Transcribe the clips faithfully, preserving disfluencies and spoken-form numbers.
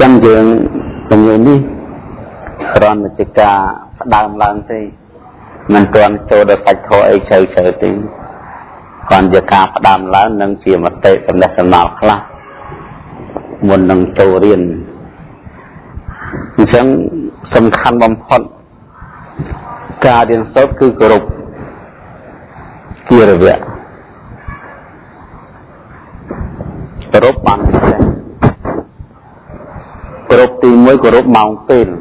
chẳng dường từng người đi còn chỉ cả đàm làm gì mình toàn cho được phải thôi chơi chơi tính còn giờ cả đàm lá nâng chỉ mà tệ tầm đẹp tầm nào khác muốn nâng trâu riêng chẳng sầm khăn bầm phật cả điện sốt cứ group kia rồi vậy group bằng group thì mới group mong tên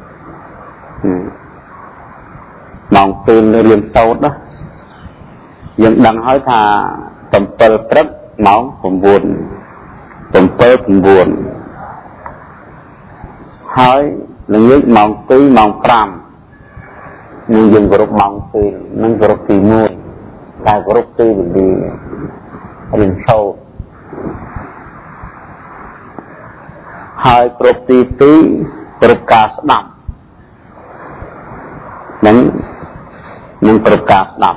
mong tên liền sâu đó nhưng đang hỏi thà tầm pơ rất máu cũng buồn tầm pơ cũng buồn hỏi là những mong tí mong pram nhưng dùng group mong tên nâng group thì mua tại group tí bị liền sâu hai group tí tí group cá đậm nâng nâng group cá đậm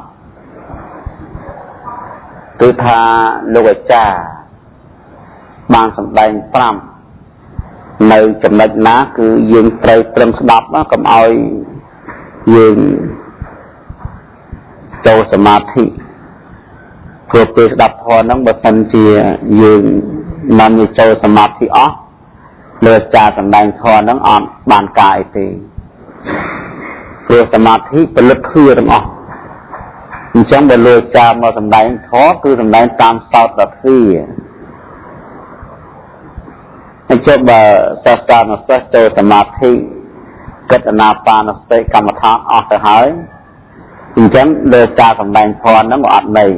cứ tha lục cha ban sầm đành pram nơiចំណុចណាគឺយើងត្រូវត្រឹមស្ដាប់កុំឲ្យយើងចូលសមាធិព្រោះពេលស្ដាប់ធម៌ហ្នឹងបើសិនជាយើងមិនចូលសមាធិអស់លើចាសម្ដែងធម៌ហ្នឹងអត់បានការអីទេព្រោះសមាធិផលិតគឺទាំងអស់អញ្ចឹងបើលើចាមកសម្ដែងធម៌គឺសម្ដែងតាមសោតរទ្វីហើយចុះបើសាស្ត្រានុសិស្សចូលសមាធិកតនាបានុសតិកម្មដ្ឋានអស់ទៅហើយអញ្ចឹងលើការសម្ដែងធម៌ហ្នឹងក៏អត់ន័យ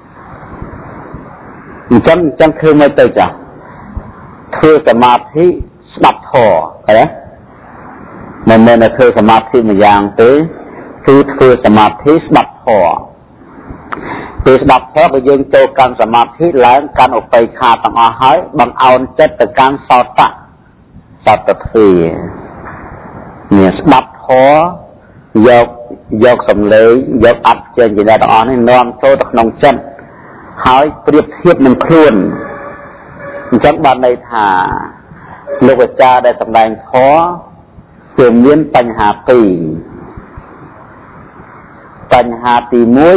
អញ្ចឹងអញ្ចឹងគឺមិនទៅចាធ្វើសមាធិស្ដាប់ធម៌ឃើញទេមិនមែនតែធ្វើសមាធិមួយយ៉ាងទេគឺធ្វើសមាធិស្ដាប់ធម៌ពេលស្ដាប់ធម៌ក៏យើងចូលកាន់សមាធិឡើងកាន់ឧបេក្ខាទាំងអស់ហើយបង្អោនចិត្តទៅកាន់សោតៈសោតទ្វីនេះស្ដាប់ធម៌យកយកសំឡេងយកអត្តចេញពីទាំងអស់នេះនាំចូលទៅក្នុងចិត្តហើយប្រៀបធៀបនឹងខ្លួនអញ្ចឹងបានន័យថាលោកអាចារ្យដែលសម្ដែងធម៌គឺមានបញ្ហាពីរបញ្ហាទីមួយ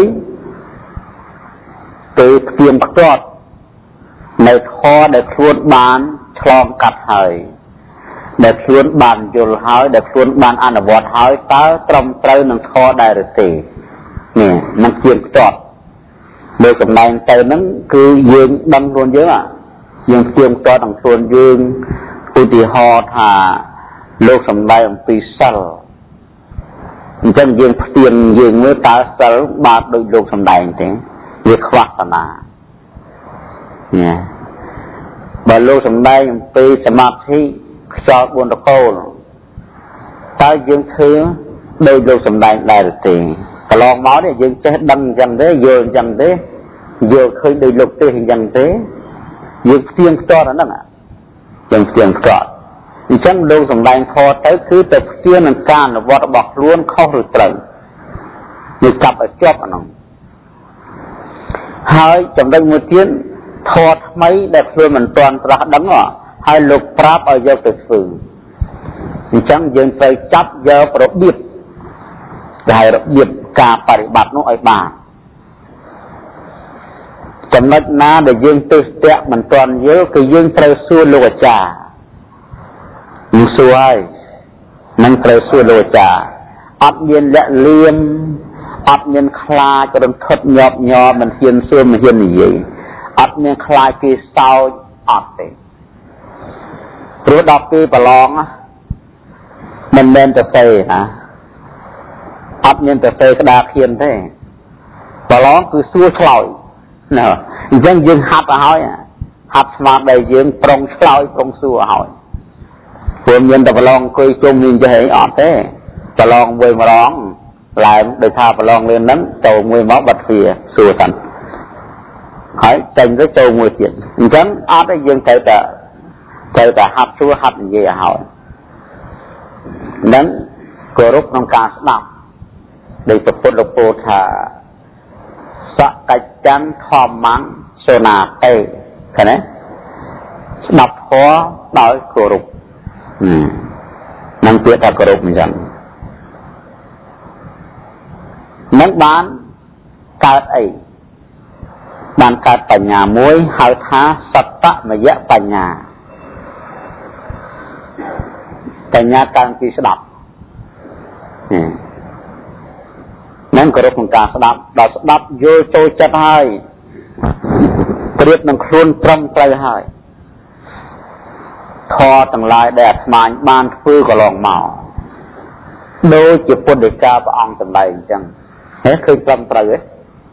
គឺផ្ទៀងផ្ទាត់នៅធម៌ដែលខ្លួនបានឆ្លងកាត់ហើយដែលខ្លួនបានយល់ហើយដែលខ្លួនបានអនុវត្តហើយតើត្រឹមត្រូវនឹងធម៌ដែរឬទេនេះនឹងផ្ទៀងផ្ទាត់លើសម្ដែងទៅហ្នឹងគឺយើងដឹងខ្លួនយើងអាយើងផ្ទៀងផ្ទាត់នឹងខ្លួនយើងឧទាហរណ៍ថាលោកសម្ដែងអំពីសិលអញ្ចឹងយើងផ្ទៀងយើងមើលតើសិលបាទដូចលោកសម្ដែងទេវាខ្វះតាណានេះបើលោកសម្ដែងអំពីសមាធិខ្យល់បួនតកូលតើយើងធ្វើដោយលោកសម្ដែងដែរទេកន្លងមកនេះយើងចេះដឹងអញ្ចឹងទេយល់អញ្ចឹងទេយល់ឃើញដោយលោកទេអញ្ចឹងទេយើងផ្ទៀងផ្ទាត់អាហ្នឹងយើងផ្ទៀងផ្ទាត់អញ្ចឹងលោកសម្ដែងខទៅគឺទៅផ្ទៀងនឹងការអនុវត្តរបស់ខ្លួនខុសឬត្រូវនេះចាប់ឲ្យជាប់អាហ្នឹងហើយចំណុចមួយទៀតធម៌ថ្មីដែលខ្លួនមិនទាន់ត្រាស់ដឹងហើយលោកប្រាប់ឲ្យយកទៅធ្វើអញ្ចឹងយើងត្រូវចាប់យករបៀបដែលរបៀបការបប្រតិបត្តិនោះឲ្យបានចំណុចណាដែលយើងទិស្ទៈមិនទាន់យល់គឺយើងត្រូវសួរលោកអាចារ្យនឹងសួរហើយនឹងត្រូវសួរលោកអាចារ្យអត់មានលាក់លៀមអត់មានខ្លាចរន្ធត់ញាប់ញ័រមិនហ៊ានសួរមិនហ៊ាននិយាយអត់មានខ្លាចគេសោចអត់ទេព្រោះដល់ពេលប្រឡងមិនមែនតែទេណាអត់មានតែទេក្តារខៀនទេប្រឡងគឺសួរឆ្លើយណាអញ្ចឹងយើងហាត់ទៅហើយហាត់ស្មារតីយើងប្រុងឆ្លើយប្រុងសួរឲ្យព្រោះមានតែប្រឡងអង្គុយជុំវិញចេះអីអត់ទេប្រឡងមួយម្ដងឡើងដោយថាប្រឡងលឿនហ្នឹងចូលមួយមកបាត់ទ្វារសួរសិនហើយចេញទៅចូលមួយទៀតអញ្ចឹងអត់ទេយើងត្រូវតែត្រូវតែហាត់សួរហាត់និយាយឲ្យហើយនឹងគោរពក្នុងការស្ដាប់ដោយពុទ្ធលោកពោលថាសកច្ចੰធម្មੰសូណាតេឃើញទេស្ដាប់ធម៌ដោយគោរពនឹងពាក្យថាគោរពអញ្ចឹងនឹងបានកើតអីបានកើតបញ្ញាមួយហៅថាសត្តមយៈបញ្ញាបញ្ញាកើតពីស្ដាប់នឹងគោរពក្នុងការស្ដាប់ដល់ស្ដាប់យល់ចូលចិត្តហើយប្រៀបនឹងខ្លួនត្រឹមត្រូវហើយធម៌ទាំងឡាយដែលអាត្មាបានធ្វើកន្លងមកដូចជាពុទ្ធដីកាព្រះអង្គសម្ដែងអញ្ចឹងហេឃើញត្រឹមត្រូវទេ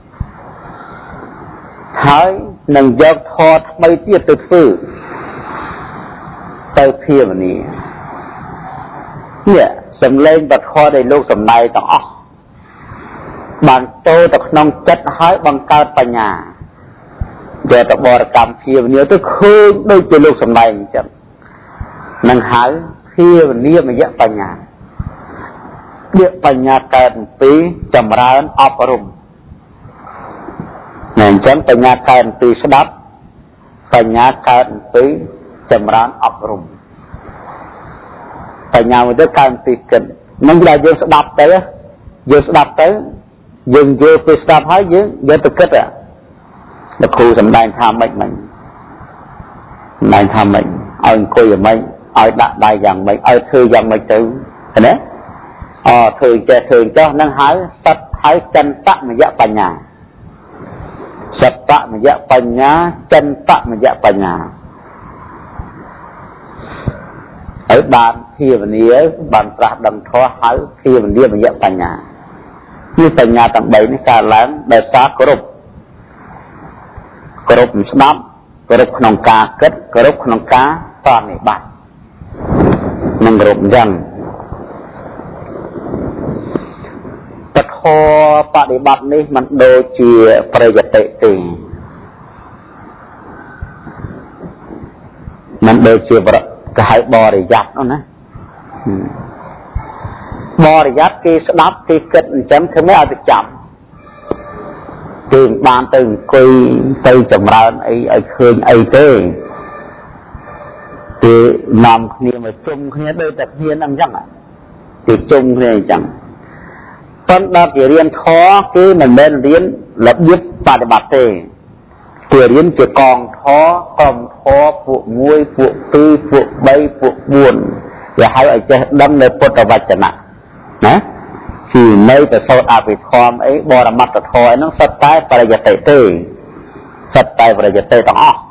ហើយនឹងយកធម៌ថ្មីទៀតទៅធ្វើទៅភាវនានេះសំឡេងបទធម៌ដែលលោកសម្ដែងទាំងអស់បានចូលទៅក្នុងចិត្តហើយបង្កើតបញ្ញាយកទៅបរិកម្មភាវនាទៅឃើញដូចជាលោកសម្ដែងអញ្ចឹងនឹងហៅភាវនាមយៈបញ្ញាពាក្យបញ្ញាកើតពីចម្រើនអប់រំអញ្ចឹងបញ្ញាកើតពីស្ដាប់បញ្ញាកើតពីចម្រើនអប់រំបញ្ញាមួយទៅកើតពីគិតនឹងដែលយើងស្ដាប់ទៅយើងស្ដាប់ទៅយើងយល់ពីស្ដាប់ហើយយើងយកទៅគិតលោកគ្រូសម្ដែងថាម៉េចមិញសម្ដែងថាម៉េចឲ្យអង្គុយយ៉ាងម៉េចឲ្យដាក់ដៃយ៉ាងម៉េចឲ្យធ្វើយ៉ាងម៉េចទៅណាអធ្វើចេះធ្វើចុះនឹងហៅសត្វហៅចន្តមយៈបញ្ញាសត្តមយៈបញ្ញាចន្តមយៈបញ្ញាហើយបានភាវនាបានត្រាស់ដឹងធម៌ហៅភាវនាមយៈបញ្ញាគឺបញ្ញាទាំងបីនេះកើតឡើងដោយសារគោរពគោរពស្ដាប់គោរពក្នុងការគិតគោរពក្នុងការបប្រតិបត្តិនឹងគោរពអញ្ចឹងពធបប្រតិបត្តិនេះมันដូចជាប្រយតិទេมันដូចជាគេហៅបរិយ័តនោះណាបរិយ័តគេស្ដាប់គេគិតអញ្ចឹងធ្វើម៉េចឲ្យទៅចាំគេបានទៅអង្គុយទៅចម្រើនអីឲ្យឃើញអីទេគេនាំគ្នាមកជុំគ្នាដូចតែគ្នាហ្នឹងអញ្ចឹងគេជុំគ្នាអញ្ចឹងប៉ុន្តែគេរៀនធម៌គឺមិនមែនរៀនរបៀបបប្រតិបត្តិទេគេរៀនជាកងធម៌ក្រុមធម៌ពួកមួយពួកពីរពួកបីពួកបួនគេហៅឲ្យចេះដឹងនៅពុទ្ធវចនៈណាគឺនៅតែសូត្រអភិធម្មអីបរមត្តធម៌ហ្នឹងសិតតែបរិយតិទេសិតតែបរិយតិទាំងអស់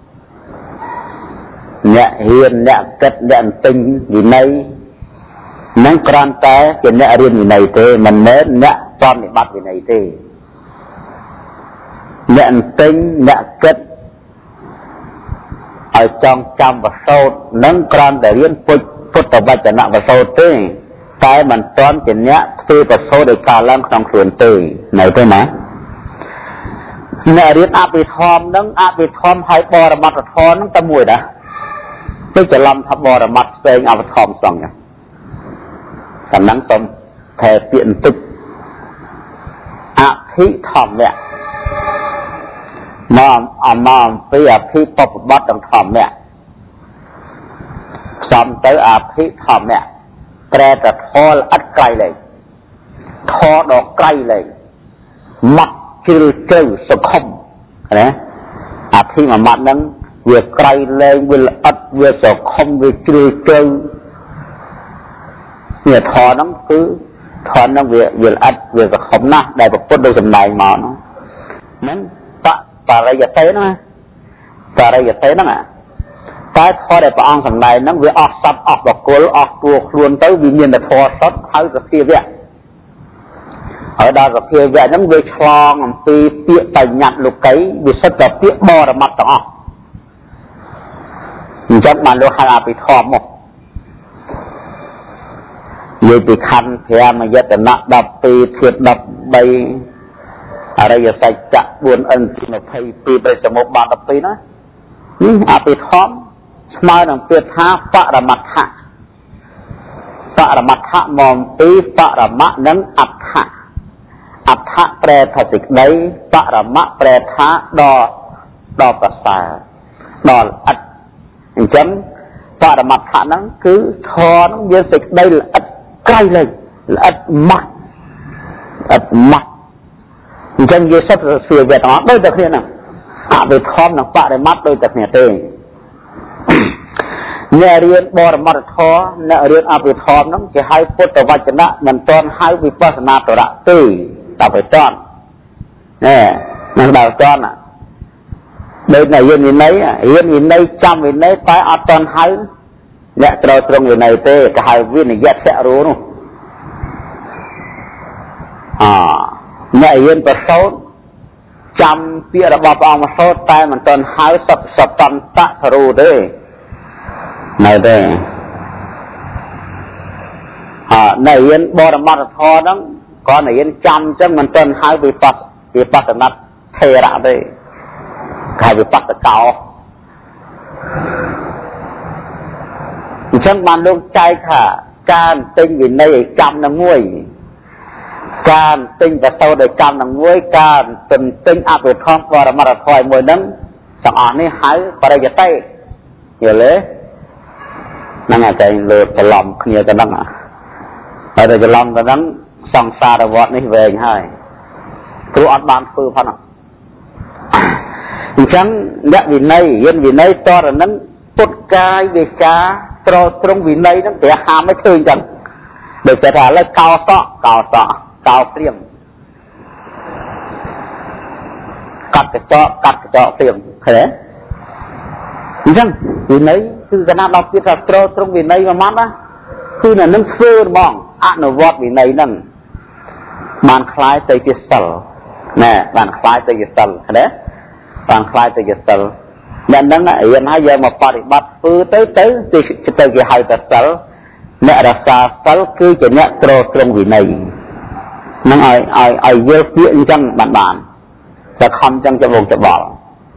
អ្នកហ៊ានអ្នកគិតអ្នកទិញវិន័យនឹងគ្រាន់តែជាអ្នករៀនវិន័យទេមិនមែនអ្នកប្រតិបត្តិវិន័យទេអ្នកទិញអ្នកគិតឲ្យចង់ចាំបសោតនឹងគ្រាន់តែរៀនពុទ្ធពុទ្ធវចនៈបសោតទេតែមិនទាន់ជាអ្នកធ្វើបសោតឲ្យកើតឡើងក្នុងខ្លួនទេនៅទេណាអ្នករៀនអភិធម្មនឹងអភិធម្មឲ្យបរមត្តធម៌នឹងតែមួយណាទៅច្រឡំថាបរមត្តផ្សេងអភិធម្មសងហ្នឹងតំណឹងសូមថែពាក្យបន្តិចអភិធម្មៈមកអមអំពីអភិបពបត្តិធម្មៈផ្សំទៅអភិធម្មៈប្រែតែធម៌ល្អិតក្រៃលែងធម៌ដ៏ក្រៃលែងម៉ាត់ជ្រៅជ្រៅសុខុមណាអភិមួយម៉ាត់ហ្នឹងវាក្រៃលែងវាល្អិតវាសុខុមវាជ្រៅជ្រៅនេះធម៌ហ្នឹងគឺធម៌ហ្នឹងវាវាល្អិតវាសុខុមណាស់ដែលពុទ្ធដូចសម្ដែងមកហ្នឹងបបរិយតិណាបរិយតិហ្នឹងតែធម៌ដែលព្រះអង្គសម្ដែងហ្នឹងវាអស់សត្វអស់បកុលអស់តួខ្លួនទៅវាមានតែធម៌សុទ្ធហើយសភាវៈហើយដល់សភាវៈហ្នឹងវាឆ្លងអំពីពាក្យបញ្ញត្តិលោកីវាសិតតែពាក្យបរមត្តទាំងអស់អញ្ចឹងបានលោកហៅអភិធម្មមកនិយាយពីខណ្ឌប្រាមយតនៈដប់ពីរធាតុដប់បីអរិយសច្ចៈបួនអិនទីยี่สิบពីរប្រសមុបបានដប់ពីរណានេះអភិធម្មស្មើនឹងពាក្យថាបរមត្ថៈបរមត្ថៈមកពីបរមៈនិងអដ្ឋៈអដ្ឋៈប្រែថាសេចក្តីបរមៈប្រែថាដ៏ដ៏ប្រសើរដ៏ល្អិតអញ្ចឹងបបរមត្ថៈហ្នឹងគឺធរហ្នឹងយើងសេចក្តីល្អិតក្រៃលែងល្អិតម៉ត់ល្អិតម៉ត់អញ្ចឹងយើងសិតសួរវាទាំងអស់ដូចតែគ្នាហ្នឹងអវិធម្មនិងបរិមត្តដូចតែគ្នាទេអ្នករៀនបរមត្ថធម៌អ្នករៀនអវិធម្មហ្នឹងគេហៅពុទ្ធវចនៈមិនទាន់ហៅវិបស្សនាតរៈទេតែបិទន់ណែនឹងដល់តន់ដូចតែរៀនវិន័យរៀនវិន័យចាំវិន័យតែអត់ទាន់ហៅអ្នកត្រូវត្រង់វិន័យទេគេហៅវិនយៈធរោនោះអអ្នករៀនប្រសូតចាំពាក្យរបស់ព្រះអង្គមកសូត្រតែមិនទាន់ហៅសពសតន្តៈធរោទេនៅទេអអ្នករៀនបរមត្ថធម៌ហ្នឹងក៏អ្នករៀនចាំអញ្ចឹងមិនទាន់ហៅវិបស្សវិបស្សនាថេរៈទេគេវិបស្សកោអញ្ចឹងបានលោកចែកថាការទិញវិន័យឲ្យចាំនឹងមួយការទិញប្រសូតឲ្យចាំនឹងមួយការទិញទិញអភិធម្មបរមត្ថធម៌មួយហ្នឹងទាំងអស់នេះហៅបរិយតិយល់ទេហ្នឹងតែលើច្រឡំគ្នាទៅហ្នឹងហើយតែច្រឡំទៅហ្នឹងសង្សារវដ្តនេះវែងហើយព្រោះអត់បានធ្វើផងអញ្ចឹងអ្នកវិន័យរៀនវិន័យតរនឹងពុតកាយវិការត្រត្រង់វិន័យហ្នឹងព្រះហាមឲ្យឃើញចឹងដូចតែថាឥឡូវកោសក់កោសក់កោព្រាមកាត់កញ្ចក់កាត់កញ្ចក់ព្រាមឃើញទេអញ្ចឹងវិន័យគឺកណាដល់ទៀតថាត្រត្រង់វិន័យមួយម៉ាត់ណាគឺនៅនឹងធ្វើហ្មងអនុវត្តវិន័យហ្នឹងបានคล้ายទៅជាសិលណែបានคล้ายទៅជាសិលឃើញទេបានคล้ายទៅជាសិលអ្នកហ្នឹងរៀនហើយយកមកបប្រតិបត្តិធ្វើទៅទៅទៅគេហៅថាសិលអ្នករក្សាសិលគឺជាអ្នកត្រត្រង់វិន័យនឹងឲ្យឲ្យឲ្យយល់ពាក្យអញ្ចឹងបានបានតែខំអញ្ចឹងច្បងច្បល់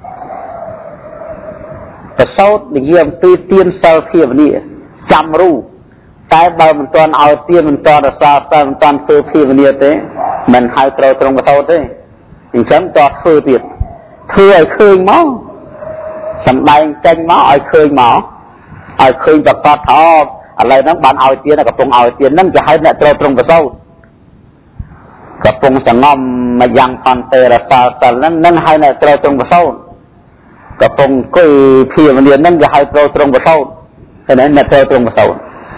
ប្រសូតនិយាយអំពីទានសិលភាវនាចាំរូតែបើមិនទាន់ឲ្យទានមិនទាន់រក្សាសិលមិនទាន់ធ្វើភាវនាទេមិនហៅត្រូវត្រង់ប្រសូតទេអញ្ចឹងតើធ្វើទៀតធ្វើឲ្យឃើញមកសម្ដែងចេញមកឲ្យឃើញមកឲ្យឃើញប្រកបថាឥឡូវហ្នឹងបានឲ្យទានកំពុងឲ្យទានហ្នឹងគេហៅអ្នកត្រូវត្រង់ប្រសូតកំពុងសងំមកយ៉ាងអន្តរសាសិលហ្នឹងនឹងហៅអ្នកត្រូវត្រង់ប្រសូតកំពុងគួយភាវនាហ្នឹងគេហៅត្រូវត្រង់ប្រសូតឃើញទេអ្នកត្រូវត្រង់ប្រសូត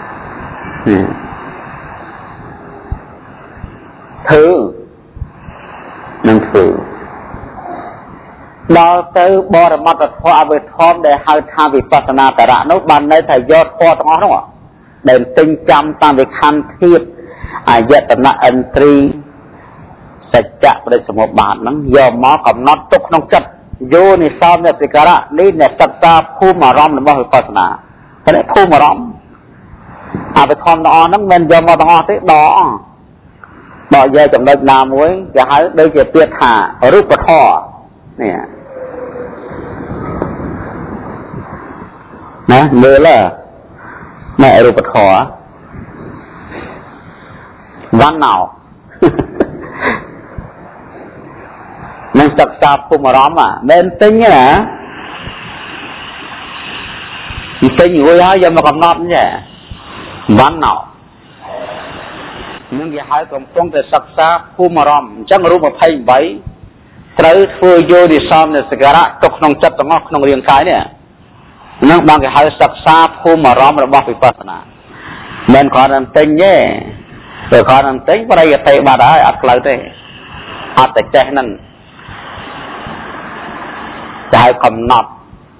ធ្វើនឹងធ្វើដល់ទៅបរមត្ថធម៌អវិធម្មដែលហៅថាវិបស្សនាតរៈនោះបានន័យថាយកធម៌ទាំងអស់នោះដែលទិញចាំតាមវិខន្ធធាតុអាយតនៈឥន្ទ្រីសច្ចៈប្រតិសមុបត្តិហ្នឹងយកមកកំណត់ទុកក្នុងចិត្តយោនិសោមនិសិការៈនេះអ្នកសិក្សាភូមិអារម្មណ៍របស់វិបស្សនាតែភូមិអារម្មណ៍អវិធម្មទាំងអស់ហ្នឹងមិនយកមកទាំងអស់ទេដកដកយកចំណុចណាមួយគេហៅដូចជាពាក្យថារូបធម៌នេះណាមើលណែរូបធម៌វណ្ណោនឹងសិក្សាភូមិអារម្មណ៍មិនទិញណាទិញរួចហើយយកមកកំណត់នេះវណ្ណោនឹងគេហៅកំពុងតែសិក្សាភូមិអារម្មណ៍អញ្ចឹងរូបยี่สิบแปดត្រូវធ្វើយោនិសោមនសិការៈទុកក្នុងចិត្តទាំងអស់ក្នុងរាងកាយនេះនឹងបានគេហៅសិក្សាភូមិអារម្មណ៍របស់វិបស្សនាមិនគ្រាន់តែទិញទេតែគ្រាន់តែទិញបរិយតិបាត់ហើយអត់ផ្លូវទេអត់តែចេះហ្នឹងតែកំណត់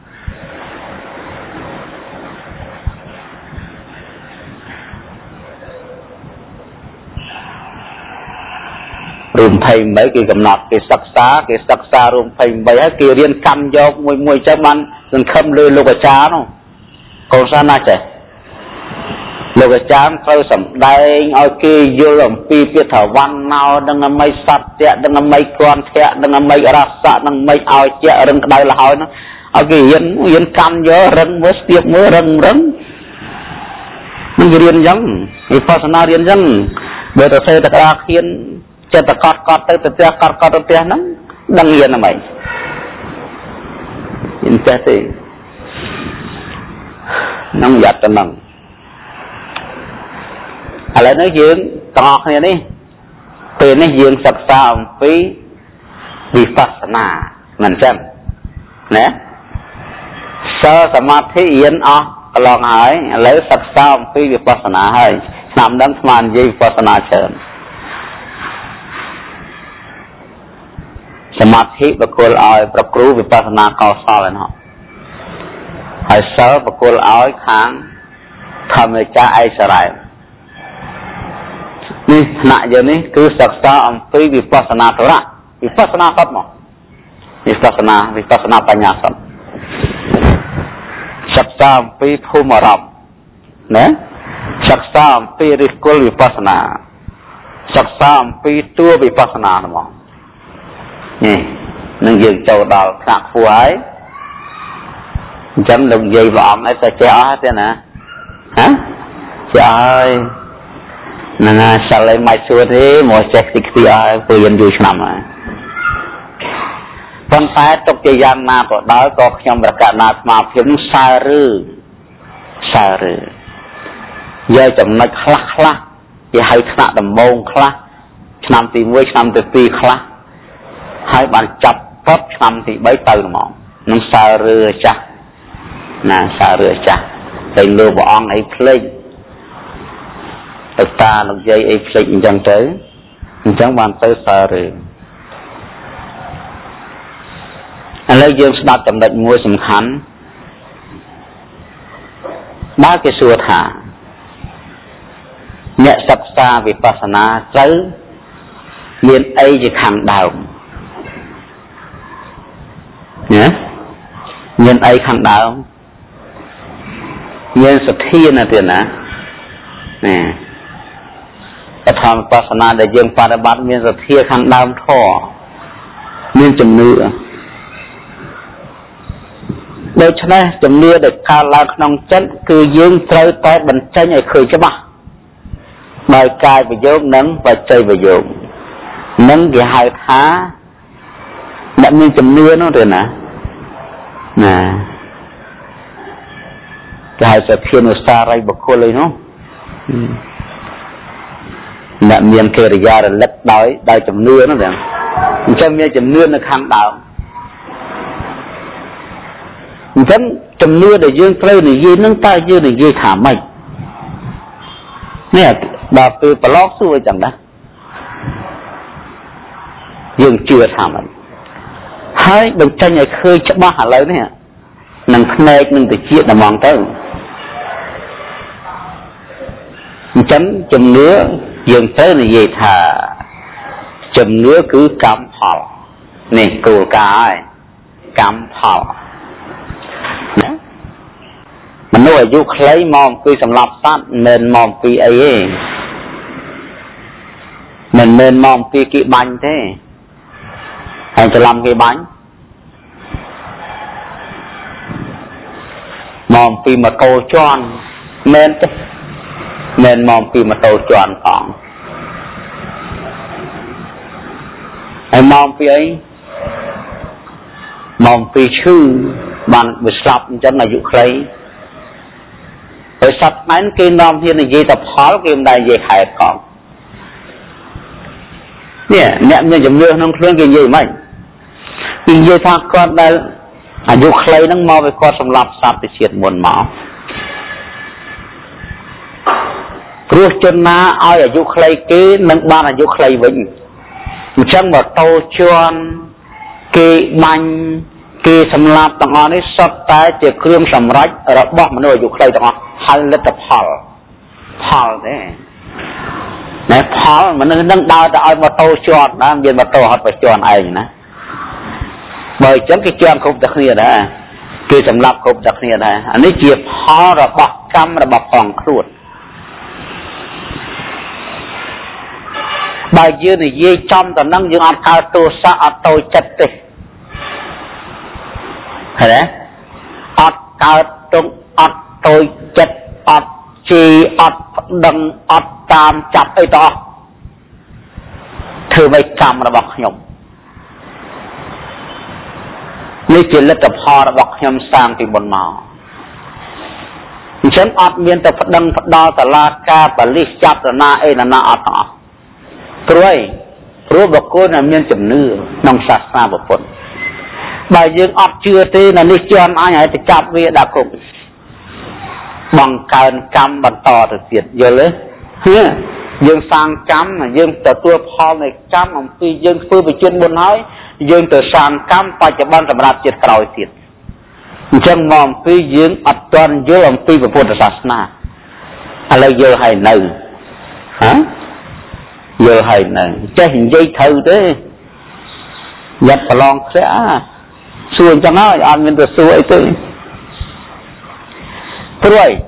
រួមยี่สิบแปดគេកំណត់គេសិក្សាគេសិក្សារួមยี่สิบแปดហើយគេរៀនកម្មយកមួយមួយចឹងបានសង្ឃឹមលើលោកអាចារ្យនោះកូនសាណាចេះលោកអាចារ្យត្រូវសម្ដែងឲ្យគេយល់អំពីពាក្យថាវណ្ណោនឹងអមិសត្យនឹងអមិគ្រាន់ធៈនឹងអមិរសៈនឹងមិនឲ្យជារឹងក្តៅលហើយនោះឲ្យគេរៀនរៀនកម្មយករឹងមើលស្ទាបមើលរឹងរឹងនឹងរៀនអញ្ចឹងវិបស្សនារៀនអញ្ចឹងបើទៅសេតក្រាខៀនចិត្តកត់កត់ទៅទៅផ្ទះកត់កត់ទៅផ្ទះហ្នឹងដឹងរៀនហ្មងរៀនចេះទេน้องหยัดกันนั่งอะไรน้อยยืนต่อเนี่ยนี่เป็นนี่ยืนศึกษาปีวิปัสสนาเหมือนกันนะเสสมาธิเย็นอ๋อลองหายแล้วศึกษาปีวิปัสสนาให้นำดังสมานยีวิปัสสนาเชิญสมาธิประกอบเอาประกรูวิปัสสนาเก่าซาเลยเนาะให้เสประกอบเอาค้างทำให้ใจไอ้สลายนี่หน้าอย่างนี้คือศึกษาอันปีวิปัสสนาตัวละวิปัสสนาสัตว์มั้งวิปัสสนาวิปัสสนาปัญญาสัตว์ศึกษาปีภูมิรำนะศึกษาปีริกลวิปัสสนาศึกษาปีตัววิปัสสนาหรือมั้งนี่นึกยังเจ้าดาวหนักผู้ให้จำลงยีบอมไอ้แต่เจ้าเนี่ยนะฮะเจ้านั่นนะสลายไม่ชัวร์ที่หมอเช็คสิกที่ไอ้ผู้ยันอยู่ชั้นนั้นตอนท้ายตกใจยังนาก็ได้ก็ขยมประกาศนามาเพียงสายรือสายรือย้ายจำนวนคลาคลาย้ายให้ขนาดดำมงคลาชนำตีมวยชนำตีปีคลาให้บรรจับปั๊บชนำตีใบเตยหมองนั่งสายรือจ้ะน่ะสายรือจ้ะไปเลือบอ่องไอ้เพลงแต่ตาลงใจไอ้เพลงจังเตยจังวันเตยสายรืออะไรเยอะสนับจำได้มวยสำคัญบ้าเกสัวถาเนี่ยศึกษาวิปัสสนาเจอเรียนไอ้จะขังดาวเนี่ยเรียนไอ้ขังดาวเรียนสัตย์นะเดี๋ยวนะเนี่ยแต่ทำวิปัสสนาได้ยังปฏิบัติเรียนสัตย์ขังดาวท่อเรียนจำเนื้อโดยฉะนั้นจำเนื้อเด็กการลาขนมจันคือยืนเตยแต่บรรจัยไอ้เคยจะมาใบกายประโยคนั้นใบใจประโยคนั้นจะหายท้าและมีจำเนื้อนั่นเลยนะนะจะหายจะเพียรอุตสาห์ไรบุคคลเลยเนาะและมีอันเคริยาระเล็กได้ได้จำเนื้อนั่นเองจะมีจำเนื้อในข้างดาวฉันจำเนื้อได้ยืนเปล่าได้ยืนนั่งใต้ยืนได้ยืนถามไม่เนี่ยดาบปืนปลอกสู้ไว้จังนะยืนเชื่อถามมันให้บรรจัยเคยจะบ้าอะไรเนี่ยหนังแนกหนึ่งแต่เจี๊ยดมองเต้าฉันจำเนื้อยืนเปล่าได้ยืนถาจำเนื้อคือกำพอนี่กูกายกำพอมันนู่นอายุใครมองปีสำหรับสัตว์เนินมองปีไอ้เนินเนินมองปีกี่บันเท่ให้จะลำกี่บันมองปีมาโตจอนเนินเท่เนินมองปีมาโตจอนของไอ้มองปีไอ้มองปีชื่อบันบิสลับจนอายุใครไปสัตว์นั้นกินนมที่ในยีตะพอลกินได้ยีไข่ก่อนเนี่ยเนี่ยเนี่ยจะเรื่องน้องเครื่องกินยีไหมกินยีทางก้อนได้อายุใครนั่งมอไปก้อนสำหรับสัตว์ไปเฉียดมวลหมอรู้จนน้าเอาอายุใครกินนั่งบ้านอายุใครวิ่งจังว่าโตชวนกีบันกีสำหรับต่างอันนี้สดแต่เจ็บเครื่องสำรักระบบมันด้วยอยู่ใครต่างอันพันและแต่พอลพอลเนี่ยในพอลมันนั่งดาวจะเอามาโตจอดนะเย็นมาโตหัดไปจอดเองนะเบย์จังกีจอดครบตะเคียนนะกีสำหรับครบตะเคียนนะอันนี้เจ็บพอลระบบกำระบบของครูดใบยืนนี่ยี่จอมแต่นั่งยังอัดคาตัวสะอัดโตจัดติเห็นไหมอัดคาตรงอัดโตจัดอัดจีอัดดังอัดตามจับไอ้ต่อเธอไม่จำระบบขยมนี่จิตและแต่พอระบบขยมสร้างที่บนมาฉันอดเมียนแต่พดังพดอตลาดกาบลิจับตนาเอนานาอดต่อกล้วยรู้บอกกูน่ะเมียนจำเนื้อน้องศาสนาบุปผลใบยืงอดเชื่อตีน่ะนิจอนอะไรจะจับเวดาคุบังการกรรมบังต่อแต่เสียดเยอะเลยเฮ้ยยืงสร้างกรรมยืงแต่ตัวพอในกรรมของพี่ยืงฟื้นไปจนบนน้อยยืงแต่สร้างกรรมไปจะบ้านสำหรับจิตกล่าวเสียดจังมองพี่ยืงอัดตอนเยอะของพี่ประพุทธศาสนาอะไรเยอะให้หนึ่งฮะเยอะให้หนึ่งจะเห็นใจเธอเด้ยัดลองเสียส่วนจังน้อยอ่านเป็นตัวสวยตัวเพราะ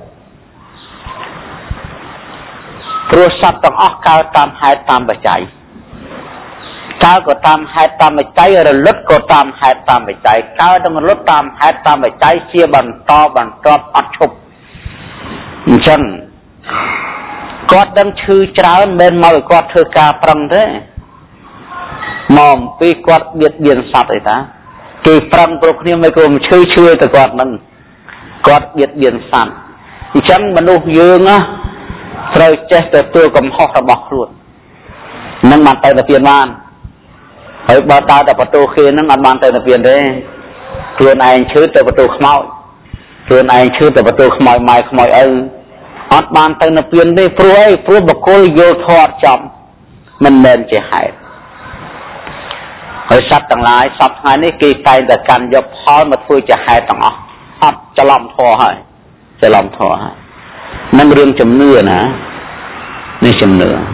เพราะสัตว์ต้องออกกาวตามหายตามปัจจัยกาวก็ตามหายตามปัจจัยหรือลดก็ตามหายตามปัจจัยกาวต้องลดตามหายตามปัจจัยเชี่ยบันตอบันตอบอัดชุบฉันกอดดังชื่อเจ้าเดินมาไปกอดเธอกาปรังเด้มองปีกอดเบียดเบียนสัตว์เลยนะกีปรังปลุกเนี่ยไม่กลัวชื่อชื่อแต่กอดมันกอดเบียดเบียนสัตว์ฉันมนุษย์ยืงอ่ะเราเจตตัวกับหอกระบอกรุ่นนั่งมันไปตะเพียนบ้านเฮ้ยบาตาแต่ประตูเคียนนั่งมันมันไปตะเพียนได้เพื่อนไอ้ชื่อแต่ประตูขมอยเพื่อนไอ้ชื่อแต่ประตูขมอยไม้ขมอยเอออัดมันไปตะเพียนได้พรวยพรวยบกโกยโยทอดจอมมันเดินจะหายเฮ้ยสัตว์ต่างหลายสัตว์หายนี่กีไปแต่การยกพอมาพูดจะหายต่างอ๋ออัดจะล้อมทอให้จะล้อมทอให้นั่นเรื่องจำเนื้อนะนี่จำเนื้อ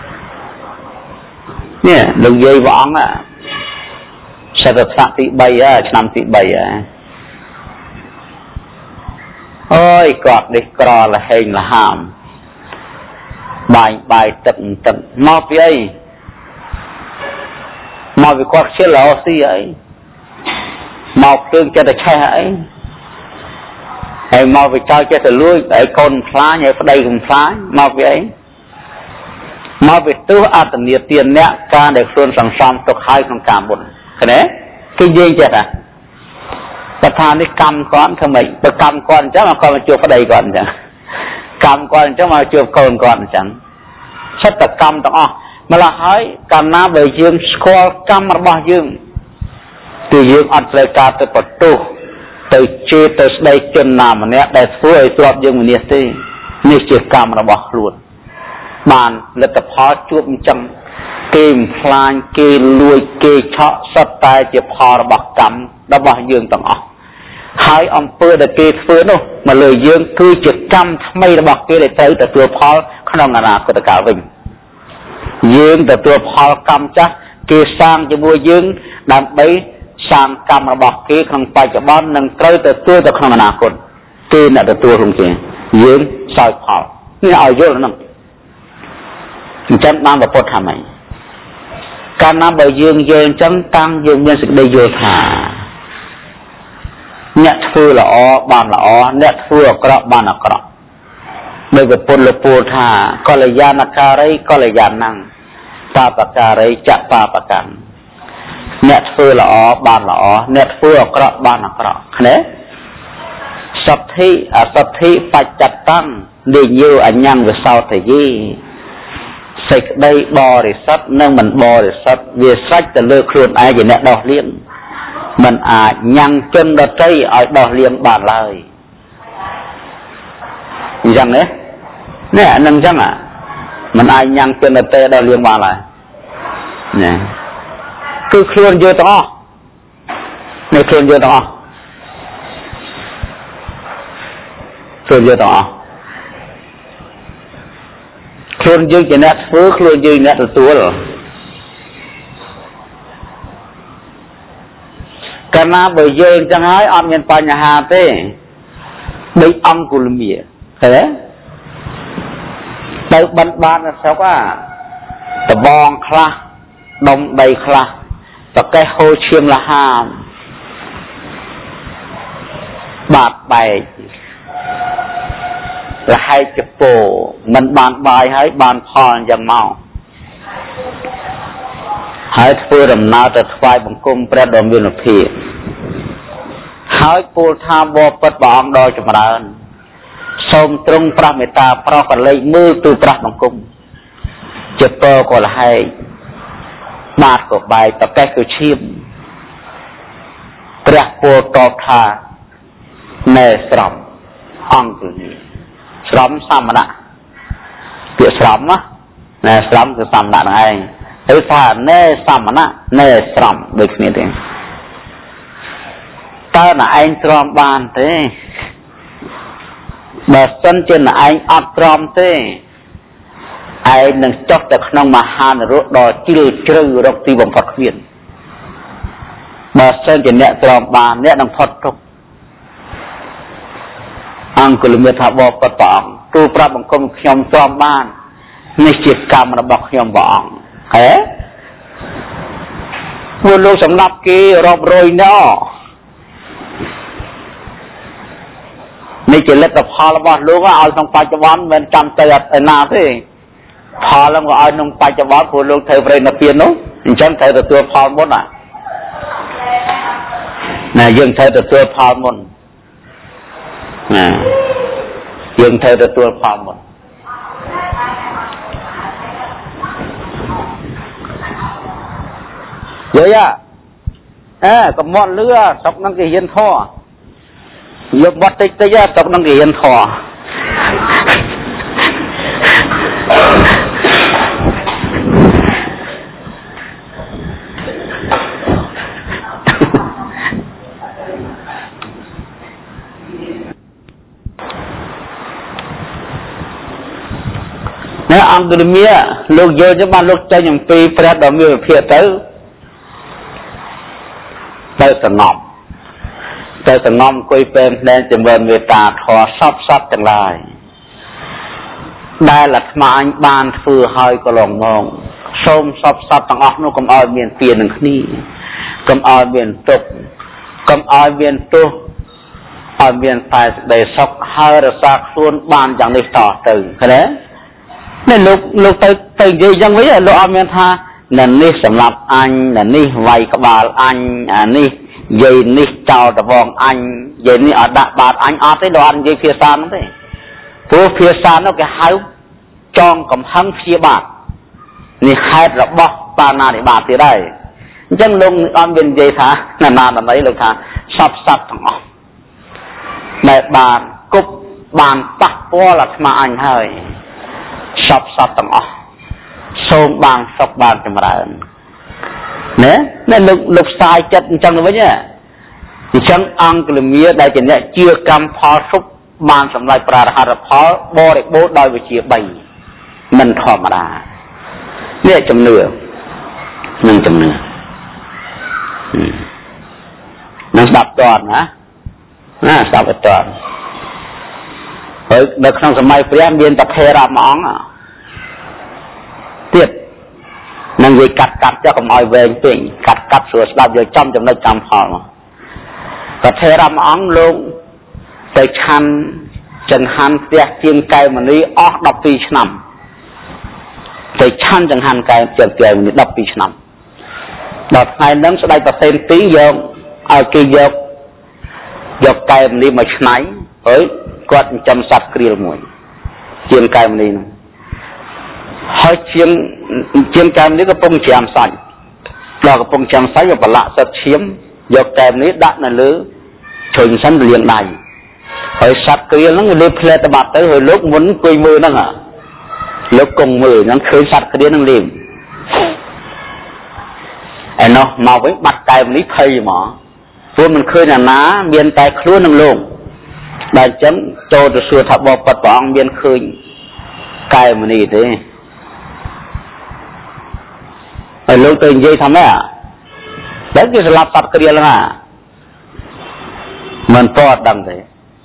เนี่ยลุงยัยวังอ่ะชาติสักติใบอ่ะชนำติใบอ่ะโอ้ยกอดดิกรอละเฮงละห้ามใบใบตึงตึงมอบยัยมอบไปกอดเชื่อเราสิไอ้มอบเครื่องจะได้ใช่ไอ้ไอ้มาไปเจ้าจะจะลุยไอ้คนพลายไอ้พระใดคนพลายมาไปไอ้มาไปตู้อาตเนียเตียนเนี้ยการเด็กส่วนสังสารตกหายของการบุญขณะคือยิ่งจัดอ่ะประธานนี่กรรมก่อนทำไมประกรรมก่อนจะมาก่อนมาจูบพระใดก่อนจังกรรมก่อนจะมาจูบคนก่อนจังชัตกรรมต้องอ๋อมาละหายการน้าใบยืมสกอลกรรมมาบ่ยืมตัวยืมอัดรายการตัวประตูตัวเชื่อตัวได้จนนามเนี้ยได้ช่วยตรวจยังมันเนี่ยสินี่เกี่ยวกับการระบาดหลุดบานและแต่พอจุ่มจังเกมพลานเกลลวยเกเชาะสไตล์จะพอระบาดกรรมระบาดยืงต่างออกหายอมเปิดแต่เกเฟื่อนู่มาเลยยืงคือจะกรรมทำไมระบาดเกเลยเตยแต่ตัวพอขนมนานาก็ตะการวิ่งยืงแต่ตัวพอกรรมจ้ะเกสร้างจะบัวยืงดำไปสร้างกรรมระบาดเกย์ของไปจะบ้านนั่งเตยแต่ตัวแต่ขนมนาคนเกย์น่ะแต่ตัวคงจริงยืงสอยพอนี่เอาเยอะแล้วนั่งจังน้ำแบบพดทำไมการน้ำแบบยืงยืงจังตั้งยืงยืงสิ่งใดโยธาเนี่ยฟื้นละอ้อบานละอ้อเนี่ยฟื้นกระบานกระโดยแบบปนละปูธาก็เลยยานาการิก็เลยยานั่งปาปการิจะปาปกันเนี่ยฟื้นละอ้อบานละอ้อเนี่ยฟื้นกระบานกระเนี่ยสัพพิอสัพพิปัจจัตตังเดียวอันยังวิสาวเทยีสิกได้บริสัทนั่งมันบริสัทเวสัจจะเลือกครูนไอ้อย่างนี้ดอกเลี้ยงมันอาจยังจนดอกใจเอาดอกเลี้ยงบาดเลยยังเนี่ยเนี่ยนั่งจังอ่ะมันอาจยังจนดอกใจดอกเลี้ยงบาดเลยเนี่ยคือครูนเยอะต่อในครูนเยอะต่อครูนเยอะต่อครูนยืนจะนัดฟื้นครูนยืนนัดตัวหรอการน้าใบยืนจังไงอันยันปัญญาเต้ใบอังกุลมีใช่ไหมใบบันบานนะเขาว่าตะบองคลาดมใบคลาตะแกโฮเชียมละห้ามบาดใบและให้จะโปมันบานบายให้บานพรอย่างเมาให้ฟื้นดำนาจะถวายบังคมพระดมวินพีให้ปูทาบวปัดบองโดยจำเริญสសូមទ្រង់ប្រមេត្តាប្រោសកលេចមើលទូប្រះបង្គំជាពរក៏លហែកបាតក៏បែកប្រកេះក៏ឈាមព្រះពោលតបថាណែស្រំអង្គនេះស្រំសមណៈពាក្យស្រំណាណែស្រំគឺសមណៈហ្នឹងឯងហៅថាណែសមណៈណែស្រំដូចគ្នាទេតើណែឯងទ្រាំបានទេបើសិនជាណែឯងអត់ទ្រាំទេឯងនឹងចុះទៅក្នុងមហានរកដ៏ជ្រាលជ្រៅរកទីបំផុតគ្មានបើសិនជាអ្នកទ្រាំបានអ្នកនឹងផុតទុក្ខអង្គលមេថាបបតព្រះអង្គទូប្រាប់បង្គំខ្ញុំទ្រាំបាននេះជាកម្មរបស់ខ្ញុំព្រះអង្គហេពួកលោកសម្រាប់គេរាប់រយណោនេះជាលទ្ធផលរបស់លោកឲ្យក្នុងបច្ចុប្បន្នមិនចាំទៅអត់ឯណាទេផលហ្នឹងក៏ឲ្យក្នុងបច្ចុប្បន្នព្រោះលោកធ្វើប្រេណពៀននោះអញ្ចឹងត្រូវទទួលផលមុនណាណាយើងត្រូវទទួលផលមុនណាយើងត្រូវទទួលផលមុនយល់យ៉ាអើកុំមកលឺស្រុកហ្នឹងគេហ៊ានធေါ်យកបាត់តិចតិចស្រុកហ្នឹងគេហ៊ានធေါ်ណែអង្គលមៀលោកយល់ទៅបានលោកចេញអំពីព្រះដ៏មានវិភាកទៅទៅសងំទៅសងំអង្គុយពេលផ្លែចម្រើនមេត្តាធម៌សពសពទាំងឡាយដែលអាត្មាអញបានធ្វើហើយកន្លងមកសូមសពសពទាំងអស់នោះកុំឲ្យមានពៀននឹងគ្នាកុំឲ្យមានទុក្ខកុំឲ្យមានទោសឲ្យមានតែសេចក្តីសុខហើយរក្សាខ្លួនបានយ៉ាងនេះតទៅឃើញទេនេះលោកលោកទៅទៅនិយាយយ៉ាងវិញលោកអត់មានថានៅនេះសម្រាប់អញនៅនេះវាយក្បាលអញអានេះយាយនេះចោលតវងអញយាយនេះអត់ដាក់បាតអញអត់ទេលោកអត់និយាយភាសានោះទេព្រោះភាសានោះគេហៅចងកំហឹងព្យាបាទនេះហេតុរបស់បាណានិបាតទៀតហើយអញ្ចឹងលោកអត់មាននិយាយថាណាណាដើម្បីលោកថាសពសត្វទាំងអស់ដែលបានគប់បានប៉ះពាល់អាត្មាអញហើយសពសត្វទាំងអស់សូមបានសុខបានចម្រើនណានេះលោកលោកផ្សាយចិត្តអញ្ចឹងទៅវិញអញ្ចឹងអង្គលមាដែលជាអ្នកជឿកម្មផលសុខបានសម្រេចប្រារហត្ថផលបរិបូរណ៍ដោយវិជាបីមិនធម្មតានេះជំនឿនឹងជំនឿនឹងស្ដាប់តើណាណាស្ដាប់តើហើយនៅក្នុងសម័យព្រះមានតែថេរមួយអង្គទៀតនឹងនិយាយកាត់កាត់ចុះកុំឲ្យវែងពេកកាត់កាត់ស្រួលស្ដាប់យកចំចំណុចចំផលមកតែថេរមួយអង្គលោកទៅឆាន់ចង្ហាន់ផ្ទះជាងកែវមនីអស់ដប់ពីរឆ្នាំទៅឆាន់ចង្ហាន់កែវជាងកែវមនីដប់ពីរឆ្នាំដល់ថ្ងៃហ្នឹងស្ដេចប្រទេសទីយកឲ្យគេយកយកកែវមនីមកឆ្នៃហើយគាត់ចិញ្ចឹមសត្វក្រៀលមួយជាងកែវមនីហ្នឹងហើយជាងជាងកែវមនីកំពុងច្រាមសាច់ដល់កំពុងច្រាមសាច់វាប្រឡាក់សិតឈាមយកកែវមនីដាក់នៅលើជ្រុញសិនលាងដៃហើយសត្វក្រៀលហ្នឹងវាលើផ្លែតបាត់ទៅហើយលោកមុនអង្គុយមើលហ្នឹងលោកគង់មើលហ្នឹងឃើញសត្វក្រៀលហ្នឹងលេងឯនោះមកវិញបាត់កែវមនីភ័យហ្មងព្រោះមិនឃើញអាណាមានតែខ្លួននឹងលោកដែលអញ្ចឹងចូលទៅសួរថាបបិទ្ធព្រះអង្គមានឃើញកែវមនីទេហើយលោកទៅនិយាយថាម៉េចតែគេស្លាប់សត្វក្រៀលហ្នឹងមិនតអត់ដឹងទេ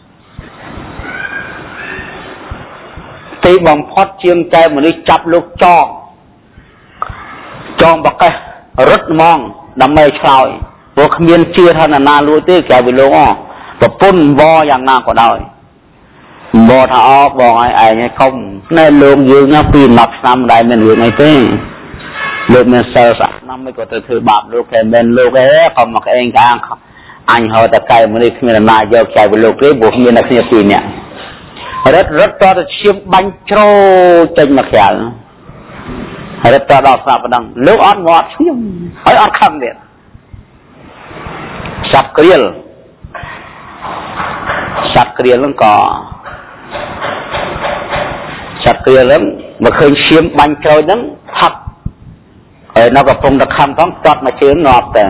ទីបំផុតជាងកែវមនីចាប់លោកចងចងបកេះរត់ហ្មងដើម្បីឆ្លោយព្រោះគ្មានជឿថាណាណាលួចទេក្រៅពីលោកអប្រពន្ធវយ៉ាងណាក៏ដោយបថាអោបងឲ្យឯងឲ្យកុំណែលោកយើងណាពីដប់ឆ្នាំដែរមានរឿងអីទេលោកមានសិលសាសនាមិនក៏ទៅធ្វើបាបលោកតែមិនលោកឯងក៏មកឯងកាងអញហៅតែកែវមនីគ្មានណាយកចែកពីលោកទេព្រោះមានតែគ្នាពីរនាក់រត់រត់តទៅឈាមបាញ់ជ្រោចេញមកក្រៅរត់តដល់ស្រាប់ប៉ុណ្ណឹងលោកអត់ងាត់ឈាមហើយអត់ខឹងទៀតសត្វក្រៀលសត្វក្រៀលហ្នឹងក៏សត្វក្រៀលហ្នឹងមកឃើញឈាមបាញ់ជ្រោហ្នឹងផឹកហើយនៅកំពុងតែខំផងតត់មកជើងងាប់តែ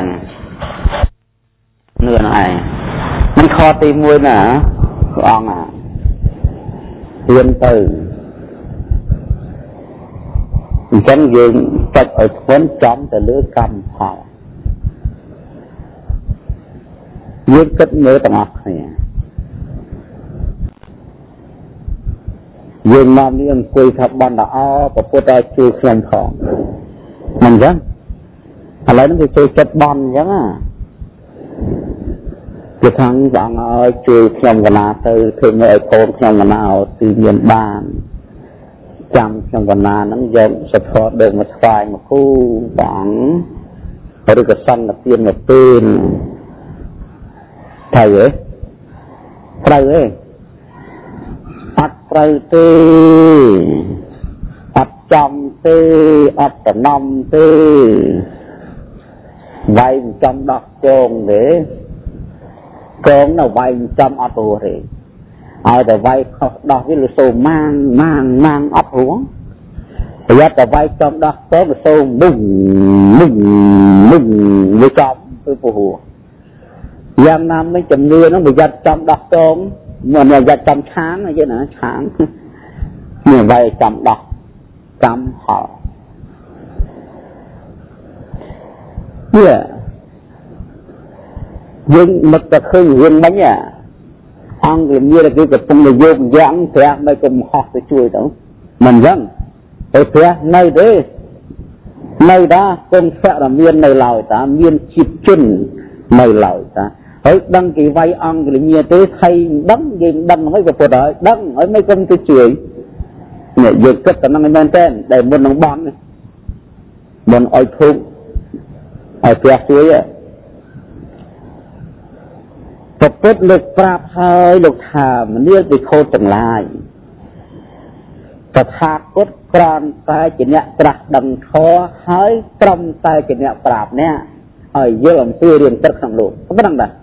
នឿនឯងមិនខទីមួយណាព្រះអង្គណាហ៊ានទៅអញ្ចឹងយើងចាច់ឲ្យធ្ងន់ចំទៅលើកម្មផលយើងគិតមើលទាំងអស់គ្នាយើងមកនេះអង្គុយថាបណ្ដោះប្រពុតឲ្យជួយខ្ញុំផងមិនអញ្ចឹងឥឡូវនេះគេជួយចិត្តបន់អញ្ចឹងណាគេថាព្រះអង្គឲ្យជួយខ្ញុំកណាទៅធ្វើមើលឲ្យកូនខ្ញុំកណាទីមានបានចាំខ្ញុំកណាហ្នឹងយកសធរដើមមកស្វាយមកគូព្រះអង្គឬក៏សន្តិភាពមកពេលត្រូវទេត្រូវទេអត់ត្រូវទេអត់ចំទេអត់តំណំទេវាយចំដោះជងទេកងនៅវាយចំអត់ព្រោះទេឲ្យតែវាយខុសដោះវាលសូម៉ាងម៉ាងម៉ាងអត់ព្រោះប្រយ័ត្នតែវាយចំដោះកងលសូមុំមុំមុំវាចំទៅព្រោះយ៉ាងណាមិញជំនឿហ្នឹងប្រយ័ត្នចំដោះកងមិនប្រយ័ត្នចំឆាងអីណាឆាងនេះវាយចំដោះកម្មផលវាយើងមកតែឃើញរឿងមិញអាអង្គមានគេកំពុងទៅយកយ៉ាងព្រះមិនក៏ហោះទៅជួយទៅមិនអញ្ចឹងទៅព្រះនៅទេនៅតាគុំភៈមាននៅឡើយតាមានជីវជននៅឡើយតាហើយដឹងគេវាយអង្គមានទេថៃដឹងយើងដឹងហ្នឹងក៏ពុតហើយដឹងហើយមិនគុំទៅជួយនេះយើងគិតតែហ្នឹងមែនទេដែលមុននឹងបន់មុនឲ្យធូបឲ្យព្រះជួយប្រពុតលោកប្រាប់ហើយលោកថាមនាលវិខោទាំងឡាយតថាគតក្រានតែជាអ្នកត្រាស់ដឹងធម៌ហើយត្រឹមតែជាអ្នកប្រាប់អ្នកឲ្យយល់អំពីរឿងទឹកក្នុងលោកប៉ុណ្ណឹងដែរ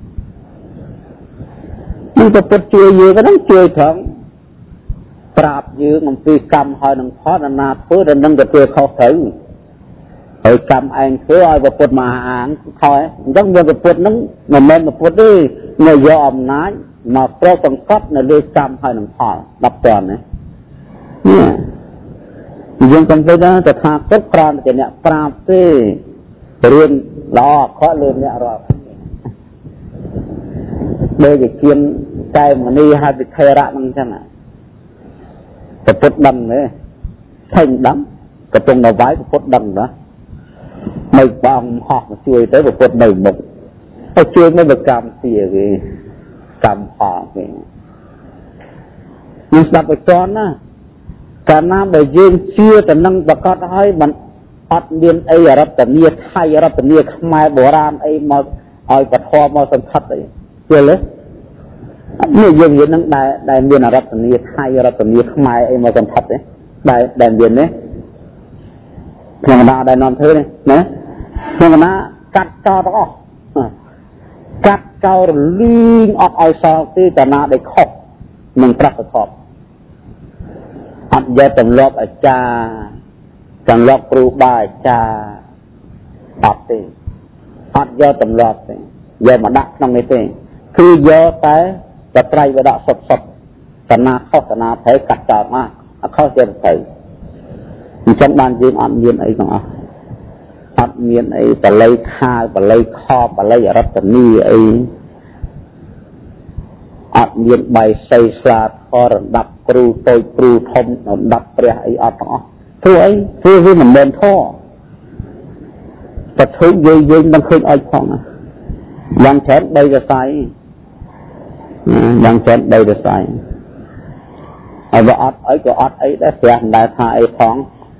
នេះប្រពុតជួយយើងក៏នឹងជួយត្រង់ប្រាប់យើងអំពីកម្មហើយនឹងផលអនាធ្វើដែលនឹងទទួលខុសត្រូវហើយកម្មឯងធ្វើឲ្យប្រពុតមហាអាងខ້ອຍអញ្ចឹងវាប្រពុតហ្នឹងមិនមែនប្រពុតទេនៅយកអំណាចមកប្រកបង្កប់នៅលើកម្មហើយនឹងផលដប់តន់ណានេះយើងកំពុងថាតថាគតក្រានជាអ្នកប្រាប់ទេរឿងល្អខកលើអ្នករាប់ដូចជាគៀនតែមនីហត្ថិថេរៈហ្នឹងអញ្ចឹងប្រពុតដឹងទេឃើញដឹងកំពុងនៅវាយប្រពុតដឹងណានៅបងហោះមកជួយទៅប្រពុតនៅមុខទៅជួយនៅកម្មទាគេកម្មផលគេយើងស្ដាប់ឲ្យតន់ណាកាលណាបើយើងជឿទៅនឹងប្រកាសឲ្យមិនអត់មានអីអរដ្ឋនីថៃអរដ្ឋនីខ្មែរបុរាណអីមកឲ្យពធមកសន្ធិដ្ឋអីយល់ទេនេះយើងនិយាយនឹងដែលដែលមានអរដ្ឋនីថៃអរដ្ឋនីខ្មែរអីមកសន្ធិដ្ឋទេដែលដែលមានទេក្នុងណាដែលនាំធ្វើនេះណាក្នុងណាកាត់ចោលទាំងអស់កាត់ចោលរលីងអត់ឲ្យសល់ទេតាណាដែលខុសនឹងប្រកបធម៌អត់យកទម្លាប់អាចារ្យទម្លាប់គ្រូបាអាចារ្យអត់ទេអត់យកទម្លាប់ទេយកមកដាក់ក្នុងនេះទេគឺយកតែតែត្រៃវដកសុតសុតតាណាខុសតាណាត្រូវកាត់ចោលមកអត់ខុសទេត្រូវអញ្ចឹងបានយើងអត់មានអីទាំងអស់អត់មានអីបល័យខាវបល័យខបបល័យរតនីអីអត់មានបៃសីស្លាតខរដាប់គ្រូតូចគ្រូធំរដាប់ព្រះអីអត់ទាំងអស់ធ្វើអីធ្វើវាមិនមែនធម៌តែធ្វើយើងយើងមិនឃើញអត់ផងយ៉ាងច្រើនបីរស័យយ៉ាងច្រើនបីរស័យហើយបើអត់អីក៏អត់អីដែរព្រះមិនដែលថាអីផង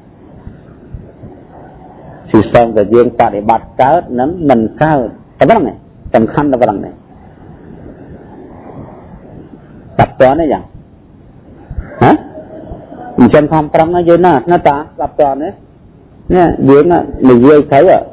គឺសងតែយើងបដិបត្តិកើតនឹងមិនកើតតែប៉ុណ្ណឹងសំខាន់តែប៉ុណ្ណឹងតែតើតើនេះយ៉ាង hả mình chân không trăng nó dưới nè nó ta gặp tròn đấy nè dưới nè mình dưới thấy à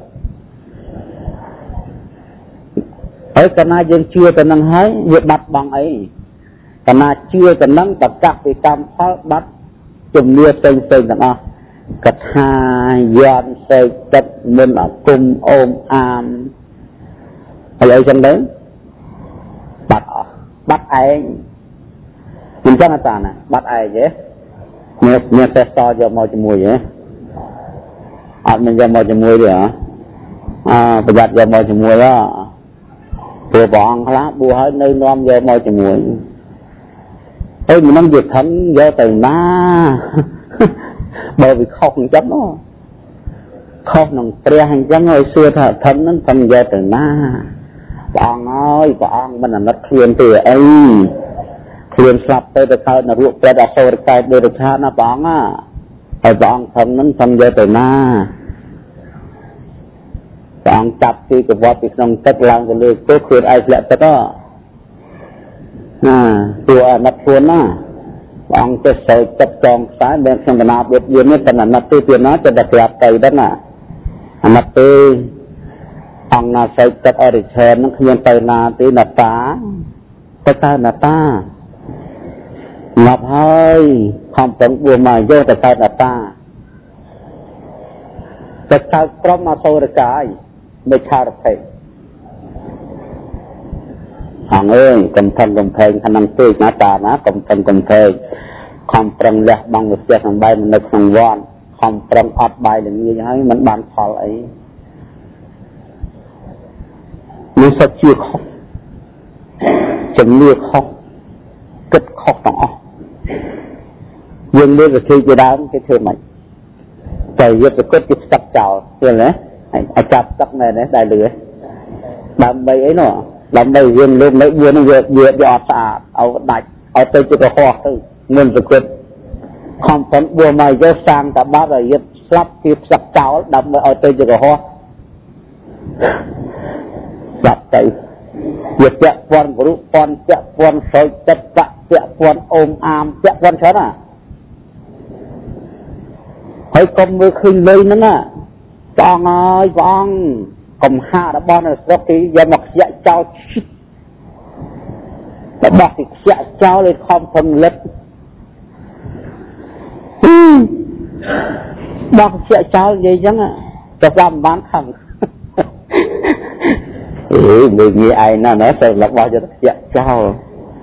ấy cái na dương chưa cái năng hái việc đặt bằng ấy cái na chưa cái năng tập các cái cam phá bắt chùm lia xanh xanh thằng à cái hai dọn xây chất mình ở cùng ôm am hay ấy chân đấy bắt bắt ai mình chắc là ta nè bắt ai chứ nghe nghe xe to cho mồi cho mùi vậy à mình cho mồi cho mùi đi hả à bây giờ cho mồi cho mùi đó vừa bọn lá bùa hơi nơi non cho mồi cho mùi ê mình nông việc thấm do từ na bởi vì khóc một chấm đó khóc nồng tre hành chấm hồi xưa thở thấm nó thấm do từ na bọn ơi bọn mình là nó khuyên từ ấy khuyên sắp tới được khơi là ruột ra đã sâu được cái đưa được cha nó bọn á rồi bọn thấm nó thấm do từ na bọn chặt khi cái vọt thì nông tất làm cái lưỡi cố khuyên ai lệ tất đó àตัวนักทวนนะบางจะใส่จับจองสายแบบขนาดเบียดเบียนนี่ขนาดนักตีเตียนนะจะดักหลับใจด้านน่ะนักตีอังนาใส่จับอริเชนนั่งขยันไปนาตีนักตาไปตาหน้าตาหลับให้ความเป็นบัวมาโยแต่ตาหน้าตาจะตาพร้อมมาโซรกายไม่ชาร์เพhàng ơi cầm thân cầm thề khả năng tươi ná tà ná cầm thân cầm thề không trăng lẹ bằng một chiếc hàng bay mình được hàng vòn không trăng ọt bay được như thế mình bàn phò ấy nếu sao chưa khóc chẳng liệt khóc kết khóc đó dương liệt rồi khi chưa đá cái thương mạch trời giật rồi kết cái sắc chào rồi đấy ai chạp sắc này đấy đại lưới đám bay ấy nữa làm đây riêng luôn lấy vừa nó vừa vừa dọt xả ở đại ở tới chỗ hoa thôi nên được quyết không phải vừa mày cho sang cả ba rồi giật slap kịp sặc cháo đâm ở tới chỗ hoa sặc tay giật chẹt quan của quan chẹt quan soi chẹt chẹt chẹt quan ôm am chẹt quan chó à hãy con mới khinh lên nữa nè con ơi con cầm ha đã bao nhiêu sau khi giờ mặc dạ trao đã bọc thì dạ trao lên không phần lết bọc dạ trao gì chẳng à cho làm bán thằng ừ người nghe ai nào nói sao là bao giờ dạ trao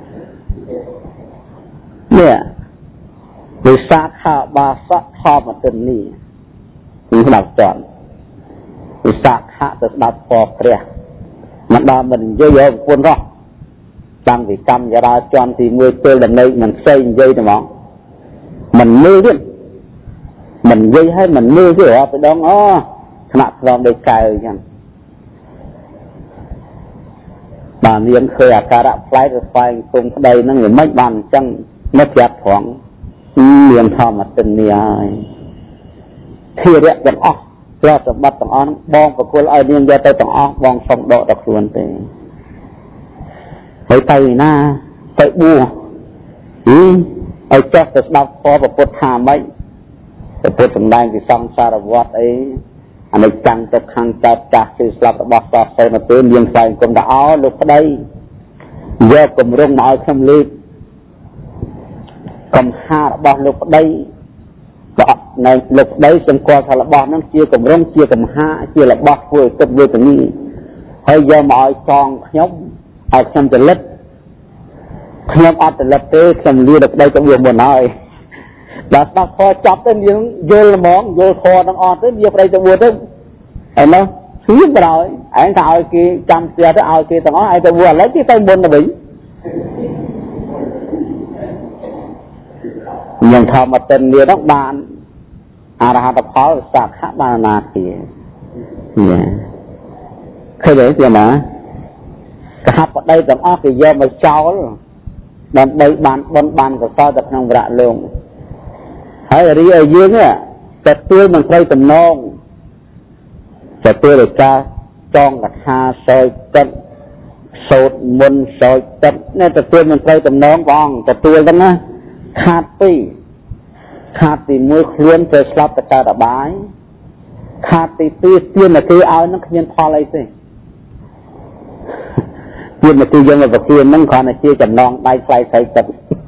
nè người sát hạ ba sát thò mà tình nỉ những đọc chọnวิสาขะจะดับพอเปรี้ยมันดามันเยอะๆคนรอตั้งวิกรรมยาราจรที่มือเจอแบบนี้มันใส่เยอะนะมองมันมือขึ้นมันเยอะให้มันมือขึ้นว่าไปดองอ๋อขณะลองได้ไกลยังบางเรียนเคยอาการะไฟกับไฟตรงใดนั่งอยู่ไม่บานจังไม่จัดของเรียนทอมาเป็นเนี่ยที่เรียกกันออกเราสมบัติต่างอ้อนบองกับคนไอ้เนียงยาไปต่างอ้อนบองส่งดอกดอกส่วนเตะไปไตหน้าไปบัวอืมไอ้เจ้าจะดับพอแบบปวดหาไหมแต่ปวดสำแดงที่ซ้ำสารวัตรไอ้อันนี้จังจะขังจับจับสื่อสลับบอกต่อใส่มาเตือนเลี้ยงใส่กลมดาวลูกก็ได้เยอะกลมรุ่งน้อยคำลีกลมห้าบอกลูกก็ได้ในหลบได้สังกัดทลบอนั่นเชี่ยกับร่องเชี่ยกับห้าเชี่ยหลบบอกเพื่อกับเวทนี้ให้ยอมเอาซองขยมเอาขยมจะเล็ดขยมอัดจะเล็ดเต้ขยมเลี้ยดได้กับเวทบนน้อยแต่ถ้าพอจับได้เลี้ยงโยนมองโยนคอน้ำอ่อนได้เลี้ยงไปกับเวทได้เห็นไหมซื้อไปเลยไอ้ถ้าเอากี่จำเสียถ้าเอากี่ต่างอ้อไอ้ตัววัวแล้วที่ใต้บนน่ะบิยังทำมาเต็มเดียวต้องบานอาราตะเพาสักขะบานาทีเนี่ยเคยเห็นเสียมั้ยกระหับได้ต่างอ้อคือเยอะมาเจ้าดันได้บานบนบานกับซอยจากทางระลงให้เรียกยืนเนี่ยจะตัวมันใครตำนองจะตัวเด็กจ้าจ้องกับหาซอยจัดโสดมนซอยจัดเนี่ยจะตัวมันใครตำนองบ้องจะตัวกันนะខាតពីរខាតទីមួយខ្លួនទៅស្លាប់ទៅកើតអបាយខាតទីពីរទានតែគេឲ្យនឹងគ្មានផលអីទេទានតែគេយកមកប្រគៀននឹងគ្រាន់តែជាចំណងដៃខ្លាយស្រីទឹក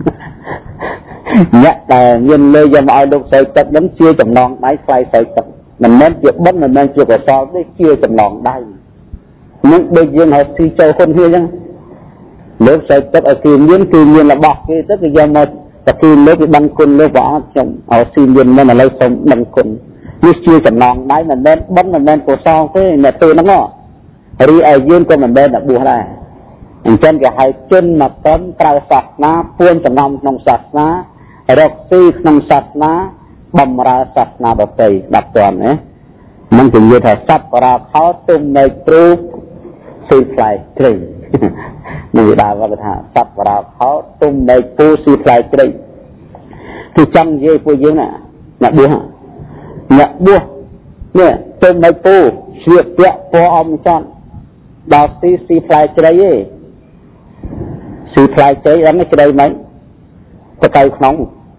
អ្នកដែលមានលើយកមកឲ្យលោកស្រីទឹកនឹងជាចំណងដៃខ្លាយស្រីទឹកមិនមែនជាបិណ្ឌមិនមែនជាកុសលទេជាចំណងដៃនឹងដូចយើងហៅទីចូលហ៊ុនគ្នាអញ្ចឹងលោកស្រីទឹកឲ្យគេមានគឺមានរបស់គេទៅគេយកមកតែគឺលើកពីដឹងគុណលើព្រះអង្គខ្ញុំឲ្យស៊ីមានមិនឥឡូវសូមដឹងគុណនេះជាចំណងដៃមិនមែនបិណ្ឌមិនមែនកុសលទេអ្នកទៅហ្នឹងរីឯយើងក៏មិនមែនតែបួសដែរអញ្ចឹងគេហៅជនមកតន់ក្រៅសាសនាពួនចំណំក្នុងសាសនារកស៊ីក្នុងសាសនាបំរើសាសនាដទៃដាក់តន់ណាមិននិយាយថាសត្វបរាខោទុំនៅព្រោះស៊ីផ្លែត្រីនេះដែរគាត់ថាសត្វបរាខោទុំនៅពូស៊ីផ្លែត្រីគឺចង់និយាយពួកយើងណាអ្នកបួសអ្នកបួសនេះទុំនៅពូស្លៀកពាក់ពណ៌អមចន្ទដល់ទីស៊ីផ្លែត្រីឯងស៊ីផ្លែត្រីអត់នេះក្តីមិនទៅទៅក្នុង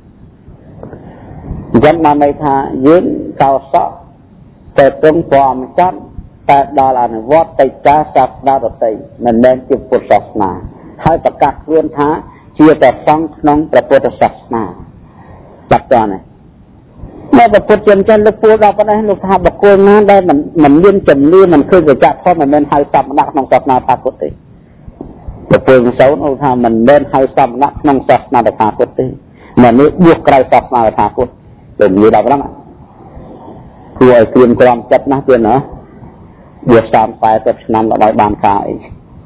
អញ្ចឹងបានន័យថាយើងកោសក់តែទុំពណ៌អមចន្ទតែដល់អនុវត្តទៅចាសាសនាដទៃមិនមែនជាពុទ្ធសាសនាហើយប្រកាសខ្លួនថាជាតែសង្ឃក្នុងព្រះពុទ្ធសាសនាចាប់តនេះនៅព្រះពុទ្ធជាចឹងលោកពូដល់ប៉ុណ្ណេះលោកថាបុគ្គលណាដែលមិនមិនមានចំនួនមិនឃើញវិជ្ជាធម៌មិនមែនហៅសមណៈក្នុងសាសនាថាពុទ្ធទេព្រះពុទ្ធសោនអូថាមិនមែនហៅសមណៈក្នុងសាសនាថាពុទ្ធទេមកនេះបួសក្រៅសាសនាថាពុទ្ធទៅនិយាយដល់ហ្នឹងគួរឲ្យគ្រៀមក្រំចិត្តណាស់ទៀតណាបួសតាមតែតែឆ្នាំដល់បានការអី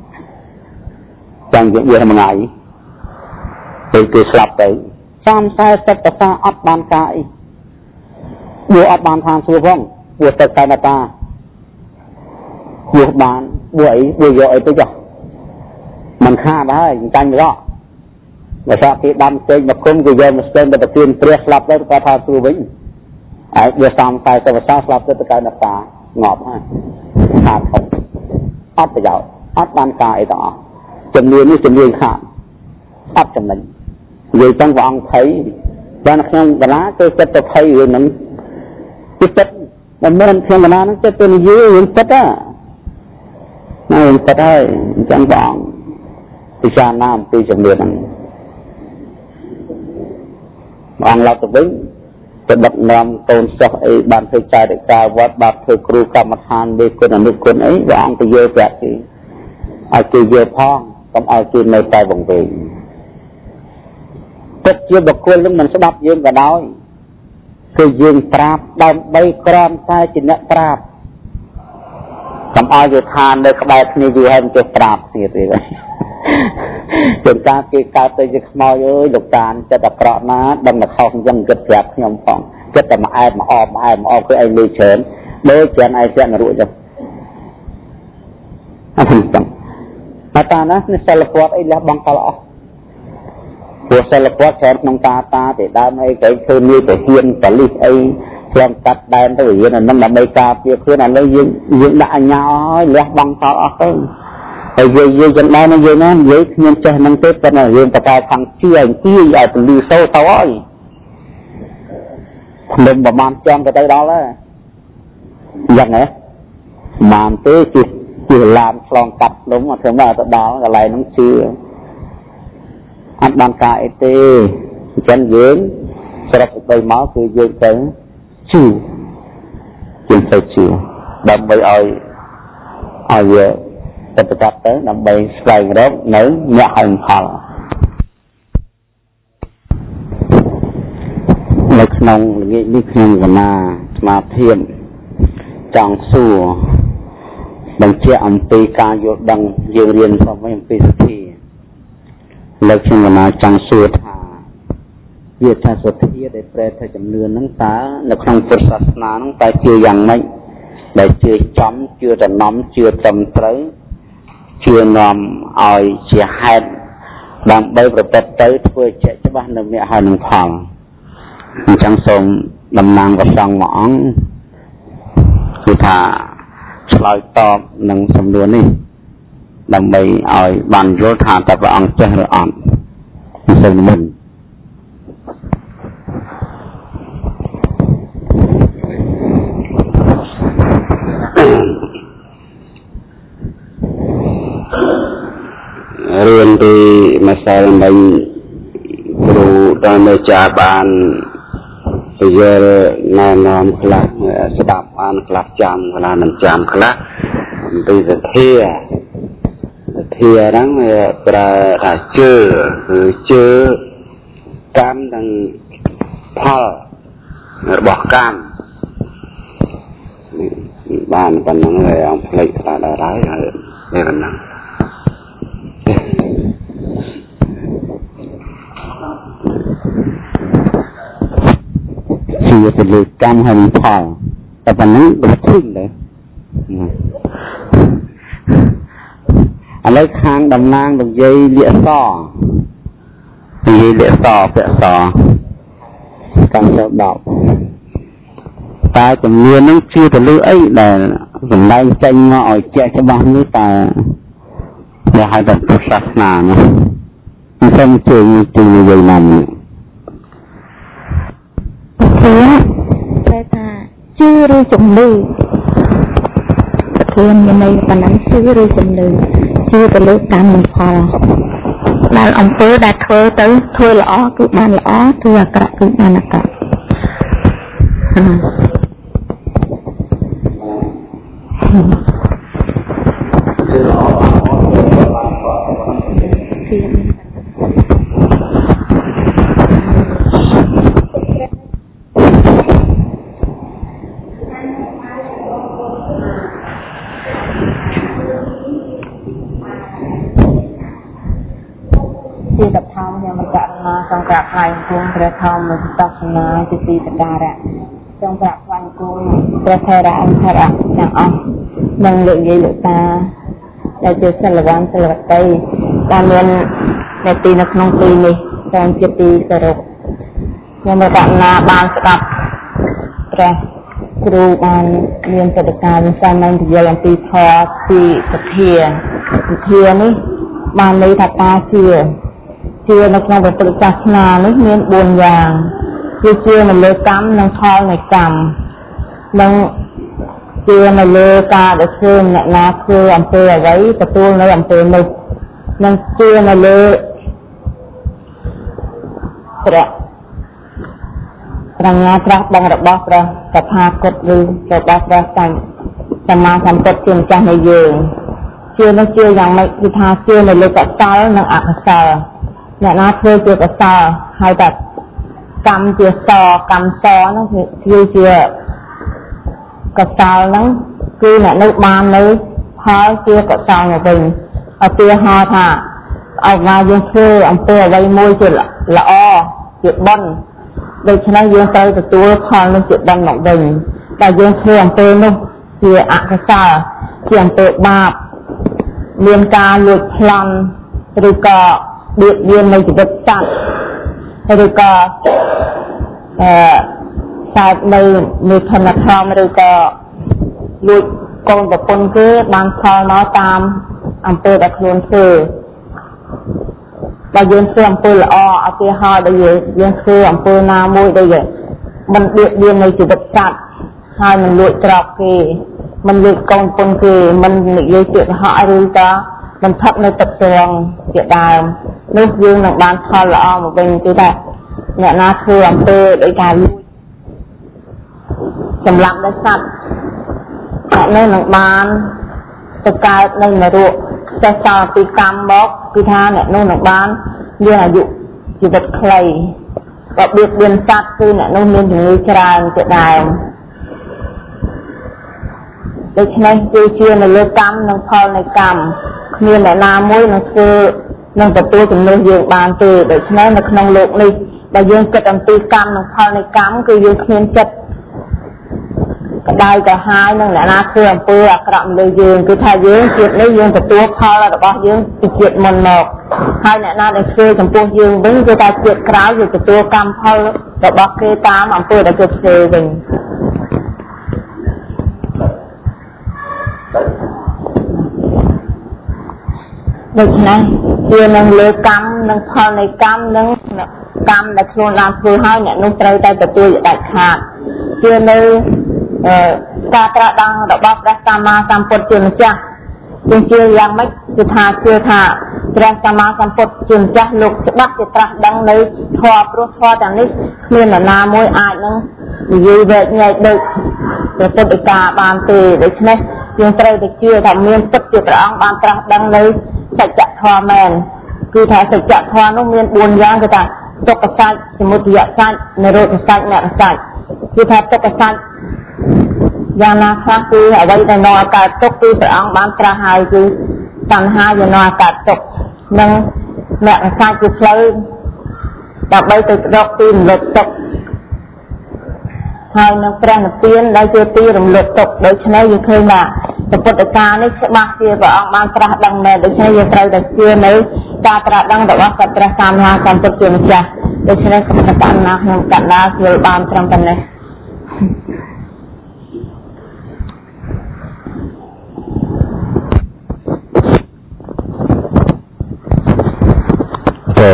ចាំយើងបួសមួយថ្ងៃពេលគេស្លាប់ទៅតាមតែសិតតាអត់បានការអីបួសអត់បានខាងសួរផងបួសទៅតែតាបួសបានបួសអីបួសយកអីទៅចុះមិនខាតហើយចាញ់រកបើថាគេដាំចេញមកគុំគេយកមកស្ទើរទៅប្រទានព្រះស្លាប់ទៅគាត់ថាសួរវិញហើយបួសតាមតែតែភាសាស្លាប់ទៅទៅតែតាងាប់ហើយខាតអត់ប្រយោជន៍អត់បានការអីទាំងអស់ជំនឿនេះជំនឿខាតអត់ចំណេញនិយាយចឹងព្រះអង្គភ័យបានក្នុងកលាទៅចិត្តទៅភ័យរឿងហ្នឹងគឺចិត្តមិនមែនក្នុងកលាហ្នឹងចិត្តទៅនិយាយរឿងចិត្តណារឿងចិត្តហើយអញ្ចឹងព្រះអង្គពិចារណាអំពីជំនឿហ្នឹងព្រះអង្គឡប់ទៅវិញទៅដឹកនាំកូនសិស្សអីបានធ្វើចែកការវត្តបានធ្វើគ្រូកម្មដ្ឋានមេគុណអនុគុណអីព្រះអង្គទៅយកប្រាប់គេឲ្យគេយកផងកុំឲ្យគេនៅតែវង្វេងទឹកជាបុគ្គលនឹងមិនស្ដាប់យើងក៏ដោយគឺយើងប្រាប់ដើម្បីក្រំតែជាអ្នកប្រាប់កុំឲ្យវាថានៅក្បែរគ្នាវាហើយមិនចេះប្រាប់ទៀតទេជួនកាលគេកើតទៅជាខ្មោចអើយលោកតានចិត្តអាក្រក់ណាដឹងតែខុសអញ្ចឹងគិតប្រាប់ខ្ញុំផងគិតតែមកអែបមកអបមកអែបមកអបគឺឯងលុយច្រើនដូចច្រើនឯងស្ទាក់នរួចចឹងអត់ចឹងតែតាណានេះសិលពតអីលះបង់កលអស់ព្រោះសិលពតច្រើនក្នុងតាតាទេដើមអីគេធ្វើមានទៅហ៊ានបលិសអីឆ្លងកាត់ដែនទៅរៀនអានឹងដើម្បីការពារខ្លួនឥឡូវយើងយើងដាក់អញ្ញាឲ្យលះបង់កលអស់ទៅហើយយើងយើងចឹងដែរនឹងយើងណានិយាយគ្មានចេះនឹងទេប៉ុន្តែយើងបកកខាងជឿអង្គាយឲ្យពលីសូទៅហើយភ្នំប្រមាណចំទៅទៅដល់ហើយយ៉ាងណាបានទេជិះជិះឡានឆ្លងកាត់ភ្នំមកធ្វើមកទៅដល់កន្លែងហ្នឹងជឿអត់បានការអីទេអញ្ចឹងយើងស្រាប់ទៅមកគឺយើងទៅជឿយើងទៅជឿដើម្បីឲ្យឲ្យទៅប្រកាសទៅដើម្បីស្វែងរកនៅអ្នកហិង្ផលនៅក្នុងល្ងាចនេះខ្ញុំកណាស្មារតីចង់សួរបញ្ជាក់អំពីការយល់ដឹងយើងរៀនផងអំពីសទ្ធាលើកខ្ញុំកណាចង់សួរថាវាថាសទ្ធាដែលប្រែថាចំនួនហ្នឹងតើនៅក្នុងពុទ្ធសាសនាហ្នឹងតើជឿយ៉ាងម៉េចដែលជឿចំជឿដំណំជឿត្រឹមត្រូវជឿនាំឲ្យជាហេតុដើម្បីប្រព្រឹត្តទៅធ្វើជាក់ច្បាស់នៅអ្នកហើយនឹងផលអញ្ចឹងសូមតំណាងព្រះសង្ឃមួយអង្គគឺថាឆ្លើយតបនឹងសំណួរនេះដើម្បីឲ្យបានយល់ថាតើព្រះអង្គចេះឬអត់សូមនិមន្ត đánh đủ đôi nơi cha bàn bây giờ nó nằm khá sẽ đạp ăn khá chạm khá nằm chạm khá bây giờ thịa thịa đó là chơ chơ cam đang phở bỏ cam bàn bàn nó người ông lấy là đá đá đây là nó chỉ là lấy cam hay phởแต่วันนั้นดูขึ้นเลยอะไรค้างดำนางดอกเยยเลี้ยซ้อเยยเลี้ยซ้อเปะซ้อการเสดอกตาจำเนียนนั่งชื่อแต่ลือไอ้แต่ผมได้ใจงอแจกจะบ้านนี้แต่อย่าให้แบบศาสนาเนาะไม่ใช่เจอจริงเลยนั่นเสียใช่ตาชื่อหรือจำลือเทียนในตอนนั้นชื่อหรือจำลือชื่อแต่ลือการมันพอได้อมเพื่อได้เธอเต๋อเธอละอ้อคือมันละอ้อเธอกระคือมันกระที่ตัดทำยังมันจะมาจงกราบไหว้คงกระทำมันตัดสนาจิตติตาระจงกราบไหว้คงกระเทระอันเทระอย่างอ่ะมันเหลือเยอะตาเราจะสลับวันสลับไปการเรียนในปีนักน้องปีนี้ตอนจิตติสรุปยังมันจะมาบานสลับแกครูบานเรียนกิจการสร้างมันที่ยังปีทอปีสเทียสเทียนี่บานเลยถัดตาเชียเชื่อในการปฏิบัตินาไม่เน้นบุญอย่างคือเชื่อในเลือกรรมในทองในกรรมในเชื่อในเลือกาเดือดเชื่อในนาคืออำเภอไว้ประตูในอำเภอในนั่งเชื่อในเลือกพระพระงาพระบังระบอบพระสภากฎหรือระบอบพระสัมสมาสัมปติจงในเยืองเชื่อในเชื่ออย่างไม่คือทาเชื่อในเลือกเต้าในอักษรเนี่ยนะเพื่อเจอกับซอให้แบบกำเจียซอกำซอนั่นคือคือเจียกับซอนั้นคือเนี่ยนึกบานเลยพอเจียกับซอเนี่ยเป็นเอาเตียหอท่าเอามาเยื่อเชื่ออันเตียไว้มวยจุดละละอ้อจุดบนโดยฉะนั้นเยื่อเตยกับตัวพอนั่นจุดบนหนักเด่นแต่เยื่อเชื่ออันเตียนู่นเจียอักษรเจียอันเตียบาปเรียนการหลุดพลันหรือก็เบียดเบียนในจิตใจหรือก็ศาสตร์ในมีธนาคารหรือก็ลุยกองกับคนคือบางคราวน้อตามอำเภอตะครุนคือเราเยือนเสื่อมปืนละอ้อเอาเสียหายได้เยอะเยือนคืออำเภอนามุยได้เยอะมันเบียดเบียนในจิตใจให้มันลุยกรอบคือมันลุยกองคนคือมันเยอะจิตหายหรือก็มันทับในตับเตืองเกียดดาวนึกยืนหนังบานทอละอ้อมาเป็นที่ได้เนี่ยนาคืออำเภอโดยการลุยสำหรับได้สัตว์ในหนังบานสกายในมรุจะสาวปีกรรมบอกปีธาเนี่ยนู่นหนังบานเรื่องอายุจีบใครกับเบียดเบียนสัตว์คือเนี่ยนู่นเรียนถึงนิจารณ์เกียดดาวโดยเฉพาะคือเชื่อในเรื่องกรรมในพอในกรรมเมียในนามุ้ยนั่นคือนั่งประตูถึงเรื่องยืนบานตือโดยเฉพาะในขนมโลกนี่แต่ยืนเกิดอันตีกรรมในพอในกรรมคือยืนเขียนจัดก็ได้ก็หายนั่งในนาคือเปลือกกระเลยยืนคือถ้ายืนเกียดนี่ยืนประตูพอแล้วแต่ว่ายืนติดเกียดมันหมกหายในนาในคือจำพวกยืนวิ่งคือตาเกียดคราวอยู่ประตูกรรมพอแต่ว่าคือตามอันเปลือกแต่เกิดเซวิ่งโดยฉะนั้นเรื่องนั่งเลือกกรรมนั่งพอในกรรมนั่งกรรมแต่โครงการคือให้เนี่ยนุ่งเตยใจแต่ตัวใหญ่ขาดเชื่อในการกระดังระบอบรัฐมาตามปฏิญญาជាជាយ៉ាងម៉េចគឺថាជឿថាព្រះសម្មាសម្ពុទ្ធជាម្ចាស់លោកច្បាស់ជាត្រាស់ដឹងនៅធម៌ព្រោះធម៌ទាំងនេះគ្មាននរណាមួយអាចនឹងនិយាយវែកញែកដូចព្រះពុទ្ធដីកាបានទេដូច្នេះយើងត្រូវតែជឿថាមានពិតជាព្រះអង្គបានត្រាស់ដឹងនៅសច្ចធម៌មែនគឺថាសច្ចធម៌នោះមានបួនយ៉ាងគឺថាទុក្ខសច្ចសមុទយសច្ចនិរោធសច្ចមគ្គសច្ចគឺថាទុក្ខសច្ចយ៉ាងណាខ្លះគឺអ្វីដែលនាំឲ្យកើតទុក្ខគឺព្រះអង្គបានត្រាស់ហើយគឺតណ្ហាវានាំឲ្យកើតទុក្ខនិងមគ្គសច្ចគឺផ្លូវដើម្បីទៅដកទីរំលត់ទុក្ខហើយនឹងព្រះនិព្វានដែលជាទីរំលត់ទុក្ខដូច្នេះយើងឃើញថាពុទ្ធកានេះច្បាស់ជាព្រះអង្គបានត្រាស់ដឹងមែនដូច្នេះយើងត្រូវតែជឿនៅការត្រាស់ដឹងរបស់ព្រះសម្មាសម្ពុទ្ធជាម្ចាស់ដូច្នេះខ្ញុំកណ្ណាខ្ញុំកណ្ណាយល់បានត្រឹមប៉ុណ្ណេះចា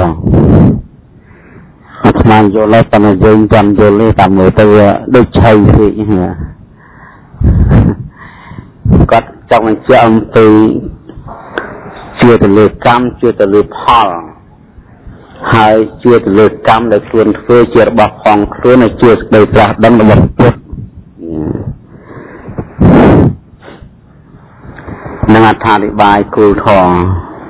អាត្មាយល់ហើយប៉ុន្តែយើងចាំយល់ទេតាមមើលទៅដូចឆៃពេកគាត់ចង់បញ្ជាក់អំពីជឿទៅលើកម្មជឿទៅលើផលហើយជឿទៅលើកម្មដែលខ្លួនធ្វើជារបស់ផងខ្លួនហើយជឿស្ដីត្រាស់ដឹងរបស់ពុទ្ធនឹងអត្ថាធិប្បាយគោលធម៌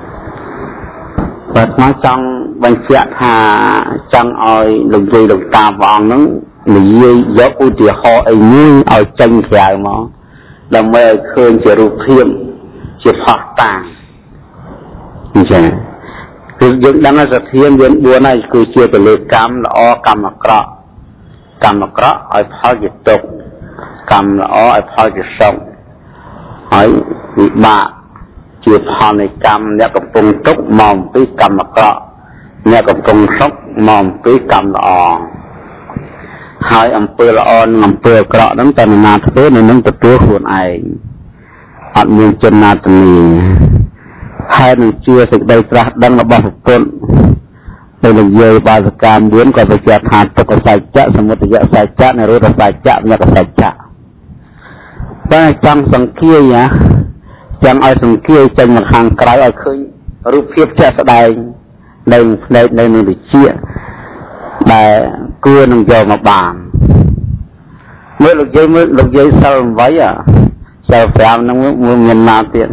បាទមកចង់បញ្ជាក់ថាចង់ឲ្យលោកយាយលោកតាព្រះអង្គនឹងនិយាយយកឧទាហរណ៍អីមួយឲ្យចេញក្រៅមកដើម្បីឲ្យឃើញជារូបភាពជាផុសតាងអញ្ចឹងគឺយើងដឹងថាសទ្ធាមានបួនហើយគឺជាទៅលើកម្មល្អកម្មអាក្រក់កម្មអាក្រក់ឲ្យផលជាទុក្ខកម្មល្អឲ្យផលជាសុខហើយវិបាកជាផលនៃកម្មអ្នកកំពុងទុក្ខមកអំពីកម្មអាក្រក់អ្នកកំពុងសុខមកអំពីកម្មល្អហើយអំពើល្អនិងអំពើអាក្រក់ហ្នឹងតើណាធ្វើនៅនឹងទទួលខ្លួនឯងអត់មានជនណាទៅនីហើយនឹងជឿសេចក្តីត្រាស់ដឹងរបស់ពុទ្ធទៅនិយាយបាសកម្មមានក៏បញ្ជាក់ថាទុក្ខសច្ចៈសមុទយសច្ចៈនិរោធសច្ចៈមគ្គសច្ចៈតែចង់សង្កេតណាចង់ឲ្យសង្កេតចេញមកខាងក្រៅឲ្យឃើញរូបភាពជាក់ស្ដែងនៅផ្នែកនៅនឹងវិជាដែលគួរនឹងយកមកបានមើលលោកយាយមើលលោកយាយសិលអ្វីអាសិលប្រាំហ្នឹងមើលមានណាទៀត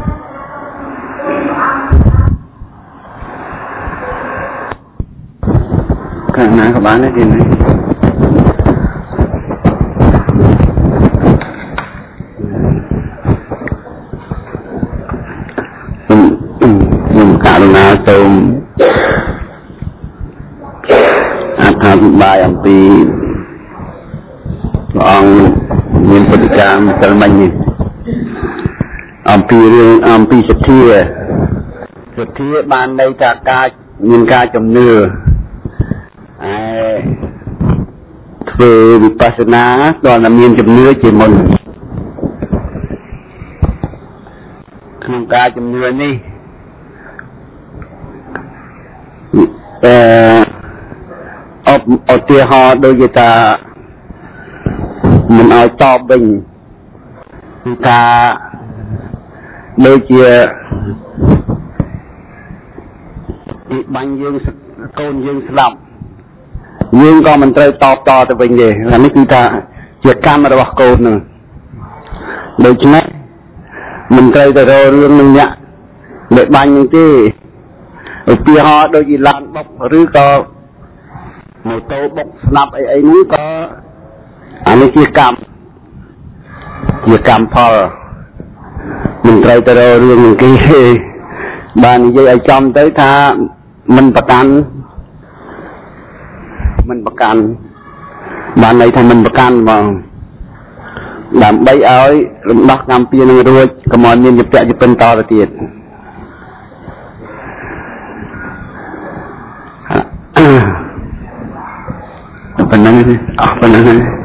ខាងណាក៏បានដែរទីនេះខ្ញុំករុណាសូមអត្ថាធិប្បាយអំពីព្រះអង្គមានពុទ្ធកាមសិលមិញនេះអំពីរឿងអំពីសទ្ធាសទ្ធាបានន័យថាការមានការជំនឿឯធ្វើវិបស្សនាដល់តែមានជំនឿជាមុនក្នុងការជំនឿនេះអឺអបឧទាហរណ៍ដូចជាថាមិនឲ្យតបវិញគឺថាដូចជាបាញ់យើងកូនយើងស្លាប់យើងក៏មិនត្រូវតបតទៅវិញទេអានេះគឺថាជាកម្មរបស់កូននឹងដូច្នេះមិនត្រូវទៅរករឿងនឹងអ្នកដែលបាញ់នឹងទេឧទាហរណ៍ដូចជាឡានបុកឬក៏ម៉ូតូបុកស្លាប់អីអីនោះក៏អានេះជាកម្មជាកម្មផលមិនត្រូវទៅរករឿងនឹងគេបាននិយាយឲ្យចំទៅថាមិនប្រកាន់មិនប្រកាន់បានន័យថាមិនប្រកាន់ហ្មងដើម្បីឲ្យរំដោះកម្មពៀនឹងរួចកុំឲ្យមានជាពាក់ជាពិនតទៅទៀតប៉ុណ្ណឹងអស់ប៉ុណ្ណឹង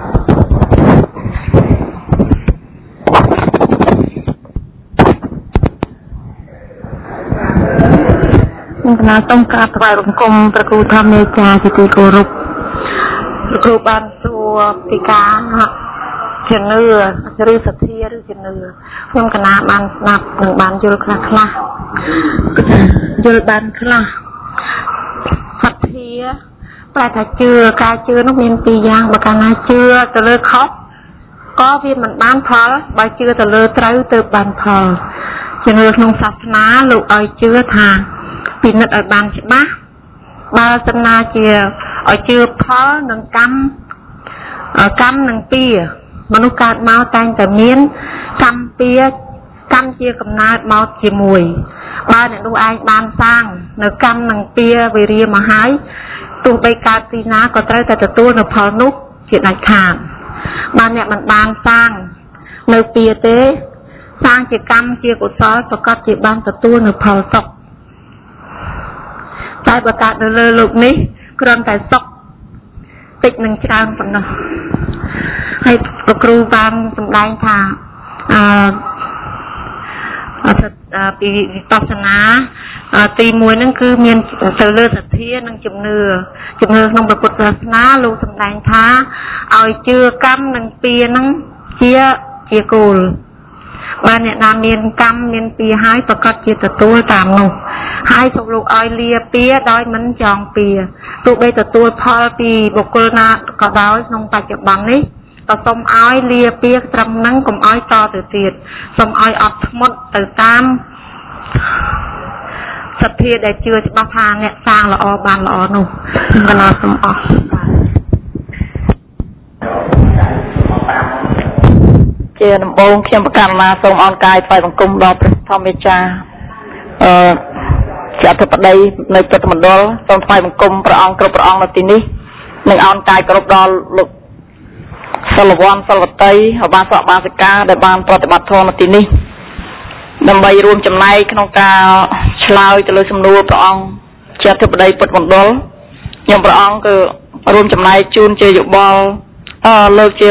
ខ្ញុំកណាសូមក្រាបថ្វាយបង្គំព្រះគ្រូធម្មនេចាជាទីគោរពព្រះគ្រូបានសួរពីការជានឿឬសទ្ធាឬជានឿខ្ញុំកណាបានស្ដាប់និងបានយល់ខ្លះខ្លះយល់បានខ្លះសទ្ធាប្រែថាជឿការជឿនោះមានពីរយ៉ាងបើកាលណាជឿទៅលើខុសក៏វាមិនបានផលបើជឿទៅលើត្រូវទៅបានផលជានឿក្នុងសាសនាលោកឲ្យជឿថាពិនិត្យឲ្យបានច្បាស់បើសិនណាជាឲ្យជឿផលនិងកម្មកម្មនិងពៀមនុស្សកើតមកតែងតែមានកម្មពៀកម្មជាកំណើតមកជាមួយបើអ្នកនោះឯងបានសាងនៅកម្មនិងពៀវិរិយមកហើយទោះបីកើតទីណាក៏ត្រូវតែទទួលនៅផលនោះជាដាច់ខាតបើអ្នកមិនបានសាងនៅពៀទេសាងជាកម្មជាកុសលប្រកបជាបានទទួលនៅផលសុខតែបើកើតនៅលើលោកនេះគ្រាន់តែសុខតិចនឹងច្រើនប៉ុណ្ណោះហើយលោកគ្រូបានសម្ដែងថាអឺអត់ពីវិបស្សនាទីមួយហ្នឹងគឺមានទៅលើសទ្ធានិងជំនឿជំនឿក្នុងព្រះពុទ្ធសាសនាលោកសម្ដែងថាឲ្យជឿកម្មនិងពៀហ្នឹងជាជាគោលបើអ្នកណាមានកម្មមានពៀហើយប្រកាសជាទទួលតាមនោះហើយសូមលោកឲ្យលាពៀដោយមិនចងពៀទោះបីទទួលផលពីបុគ្គលណាក៏ដោយក្នុងបច្ចុប្បន្ននេះក៏សូមឲ្យលាពៀត្រឹមហ្នឹងកុំឲ្យតទៅទៀតសូមឲ្យអត់ធ្មត់ទៅតាមសទ្ធាដែលជឿច្បាស់ថាអ្នកសាងល្អបានល្អនោះកណ្ដាលសូមអស់ជាដំបូងខ្ញុំប្រកាសណាសូមអរកាយថ្វាយបង្គំដល់ព្រះធម្មមេចាអឺជាអធិបតីនៅពុទ្ធមណ្ឌលសូមថ្វាយបង្គំព្រះអង្គគ្រប់ព្រះអង្គនៅទីនេះនិងអរកាយគោរពដល់លោកសិលវ័នសិលវតីឧបាសកឧបាសិកាដែលបានប្រតិបត្តិធម៌នៅទីនេះដើម្បីរួមចំណែកក្នុងការឆ្លើយទៅលើសំណួរព្រះអង្គជាអធិបតីពុទ្ធមណ្ឌលខ្ញុំព្រះអង្គគឺរួមចំណែកជូនជាយោបល់អឺលើកជា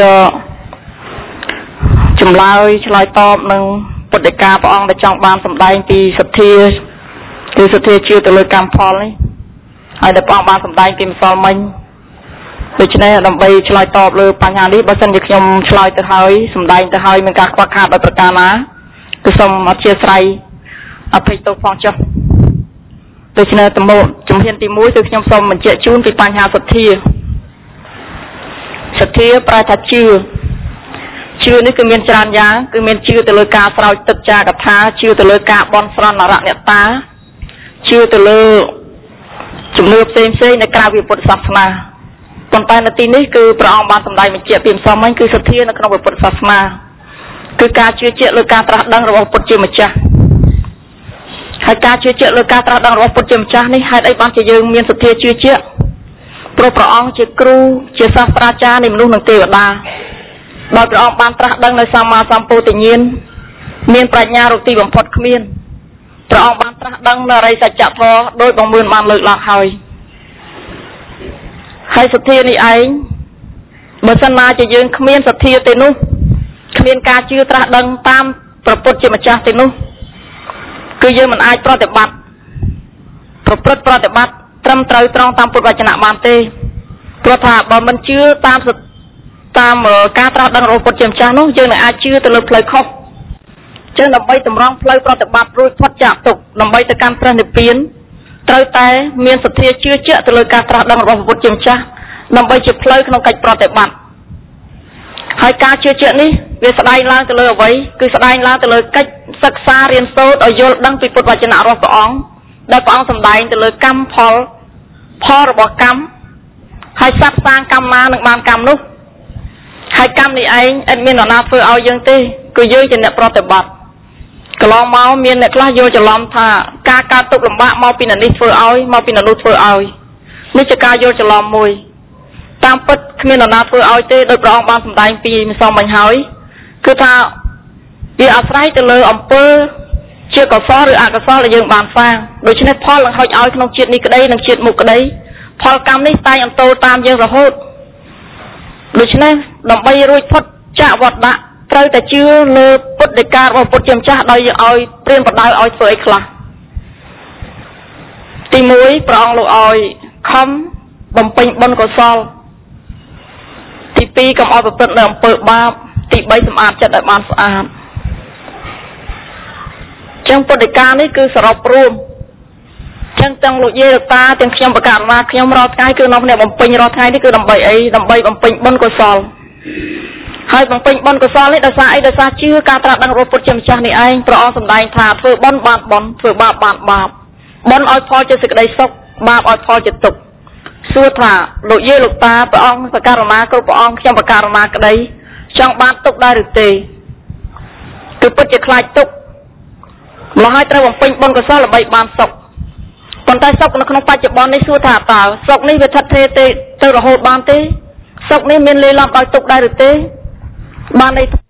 ចម្លើយឆ្លើយតបនឹងពុទ្ធិកាព្រះអង្គដែលចង់បានសម្ដែងពីសទ្ធាគឺសទ្ធាជឿទៅលើកម្មផលនេះហើយដែលព្រះអង្គបានសម្ដែងពីម្សិលមិញដូច្នេះដើម្បីឆ្លើយតបលើបញ្ហានេះបើសិនជាខ្ញុំឆ្លើយទៅហើយសម្ដែងទៅហើយមានការខ្វះខាតដោយប្រការណាគឺសូមអធិស្ឋានអភ័យទោសផងចុះដូច្នេះទំនួលជំហានទីមួយគឺខ្ញុំសូមបញ្ជាក់ជូនពីបញ្ហាសទ្ធាសទ្ធាប្រែថាជឿជឿនេះគឺមានច្រើនយ៉ាងគឺមានជឿទៅលើការស្រោចទឹកចាកថាជឿទៅលើការបន់ស្រន់អរអ្នកតាជឿទៅលើជំនឿផ្សេងផ្សេងនៅក្រៅពីពុទ្ធសាសនាប៉ុន្តែនៅទីនេះគឺព្រះអង្គបានសម្ដែងបញ្ជាក់ពីម្សិលមិញគឺសទ្ធានៅក្នុងពុទ្ធសាសនាគឺការជឿជាក់លើការត្រាស់ដឹងរបស់ពុទ្ធជាម្ចាស់ហើយការជឿជាក់លើការត្រាស់ដឹងរបស់ពុទ្ធជាម្ចាស់នេះហេតុអីបានជាយើងមានសទ្ធាជឿជាក់ព្រោះព្រះអង្គជាគ្រូជាសាស្ត្រាចារ្យនៃមនុស្សនិងទេវតាដោយព្រះអង្គបានត្រាស់ដឹងនៅសម្មាសម្ពោធិញ្ញាណមានប្រាជ្ញារកទីបំផុតគ្មានព្រះអង្គបានត្រាស់ដឹងនៅអរិយសច្ចធម៌ដោយបង្រៀនបានលើកឡើងហើយហើយសទ្ធានេះឯងបើសិនណាជាយើងគ្មានសទ្ធាទេនោះគ្មានការជឿត្រាស់ដឹងតាមព្រះពុទ្ធជាម្ចាស់ទេនោះគឺយើងមិនអាចប្រតិបត្តិប្រព្រឹត្តប្រតិបត្តិត្រឹមត្រូវត្រង់តាមពុទ្ធវចនៈបានទេព្រោះថាបើមិនជឿតាមតាមការត្រាស់ដឹងរបស់ពុទ្ធជាម្ចាស់នោះយើងនឹងអាចជឿទៅលើផ្លូវខុសចឹងដើម្បីតម្រង់ផ្លូវប្រតិបត្តិរួចផុតจากទុក្ខដើម្បីទៅកាន់ព្រះនិព្វានត្រូវតែមានសទ្ធាជឿជាក់ទៅលើការត្រាស់ដឹងរបស់ព្រះពុទ្ធជាម្ចាស់ដើម្បីជាផ្លូវក្នុងកិច្ចប្រតិបត្តិហើយការជឿជាក់នេះវាស្ដែងឡើងទៅលើអ្វីគឺស្ដែងឡើងទៅលើកិច្ចសិក្សារៀនសូត្រឲ្យយល់ដឹងពីពុទ្ធវចនៈរបស់ព្រះអង្គដែលព្រះអង្គសម្ដែងទៅលើកម្មផលផលរបស់កម្មហើយសត្វសាងកម្មណានឹងបានកម្មនោះហើយកម្មនេះឯងអត់មាននរណាធ្វើឲ្យយើងទេគឺយើងជាអ្នកប្រតិបត្តិកន្លងមកមានអ្នកខ្លះយល់ច្រឡំថាការកើតទុក្ខលំបាកមកពីអ្នកនេះធ្វើឲ្យមកពីអ្នកនោះធ្វើឲ្យនេះជាការយល់ច្រឡំមួយតាមពិតគ្មាននរណាធ្វើឲ្យទេដោយព្រះអង្គបានសម្ដែងពីម្សិលមិញហើយគឺថាវាអាស្រ័យទៅលើអំពើជាកុសលឬអកុសលដែលយើងបានសាងដូច្នេះផលនឹងហុចឲ្យក្នុងជាតិនេះក្តីនិងជាតិមុខក្តីផលកម្មនេះតែងអន្តោលតាមយើងរហូតដូច្នេះដើម្បីរួចផុតចាកវដ្តៈត្រូវតែជឿលើពុទ្ធដីការបស់ពុទ្ធជាម្ចាស់ដោយឲ្យព្រានបដៅឲ្យធ្វើអីខ្លះទីមួយព្រះអង្គលោកឲ្យខំបំពេញបុណ្យកុសលទីពីរកុំឲ្យប្រព្រឹត្តនៅអំពើបាបទីបីសម្អាតចិត្តឲ្យបានស្អាតចឹងពុទ្ធិកានេះគឺសរុបរួមចឹងទាំងលោកយាយលោកតាទាំងខ្ញុំបកករណាខ្ញុំរាល់ថ្ងៃគឺនាំគ្នាបំពេញរាល់ថ្ងៃនេះគឺដើម្បីអីដើម្បីបំពេញបុណ្យកុសលហើយបំពេញបុណ្យកុសលនេះដោយសារអីដោយសារជឿការត្រាស់ដឹងរបស់ពុទ្ធជាម្ចាស់នេះឯងព្រះអង្គសម្ដែងថាធ្វើបុណ្យបានបុណ្យធ្វើបាបបានបាបបុណ្យឲ្យផលជាសេចក្តីសុខបាបឲ្យផលជាទុក្ខសួរថាលោកយាយលោកតាព្រះអង្គបកករណាគ្រប់ព្រះអង្គខ្ញុំបកករណាក្តីចង់បានទុក្ខដែរឬទេគឺពិតជាខ្លាចទុក្ខម្ល៉េះហើយត្រូវបំពេញបុណ្យកុសលដើម្បីបានសុខប៉ុន្តែសុខនៅក្នុងបច្ចុប្បន្ននេះសួរថាតើសុខនេះវាថិតថេរទេទៅរហូតបានទេសុខនេះមានលាយឡំដោយទុក្ខដែរឬទេបានន័យ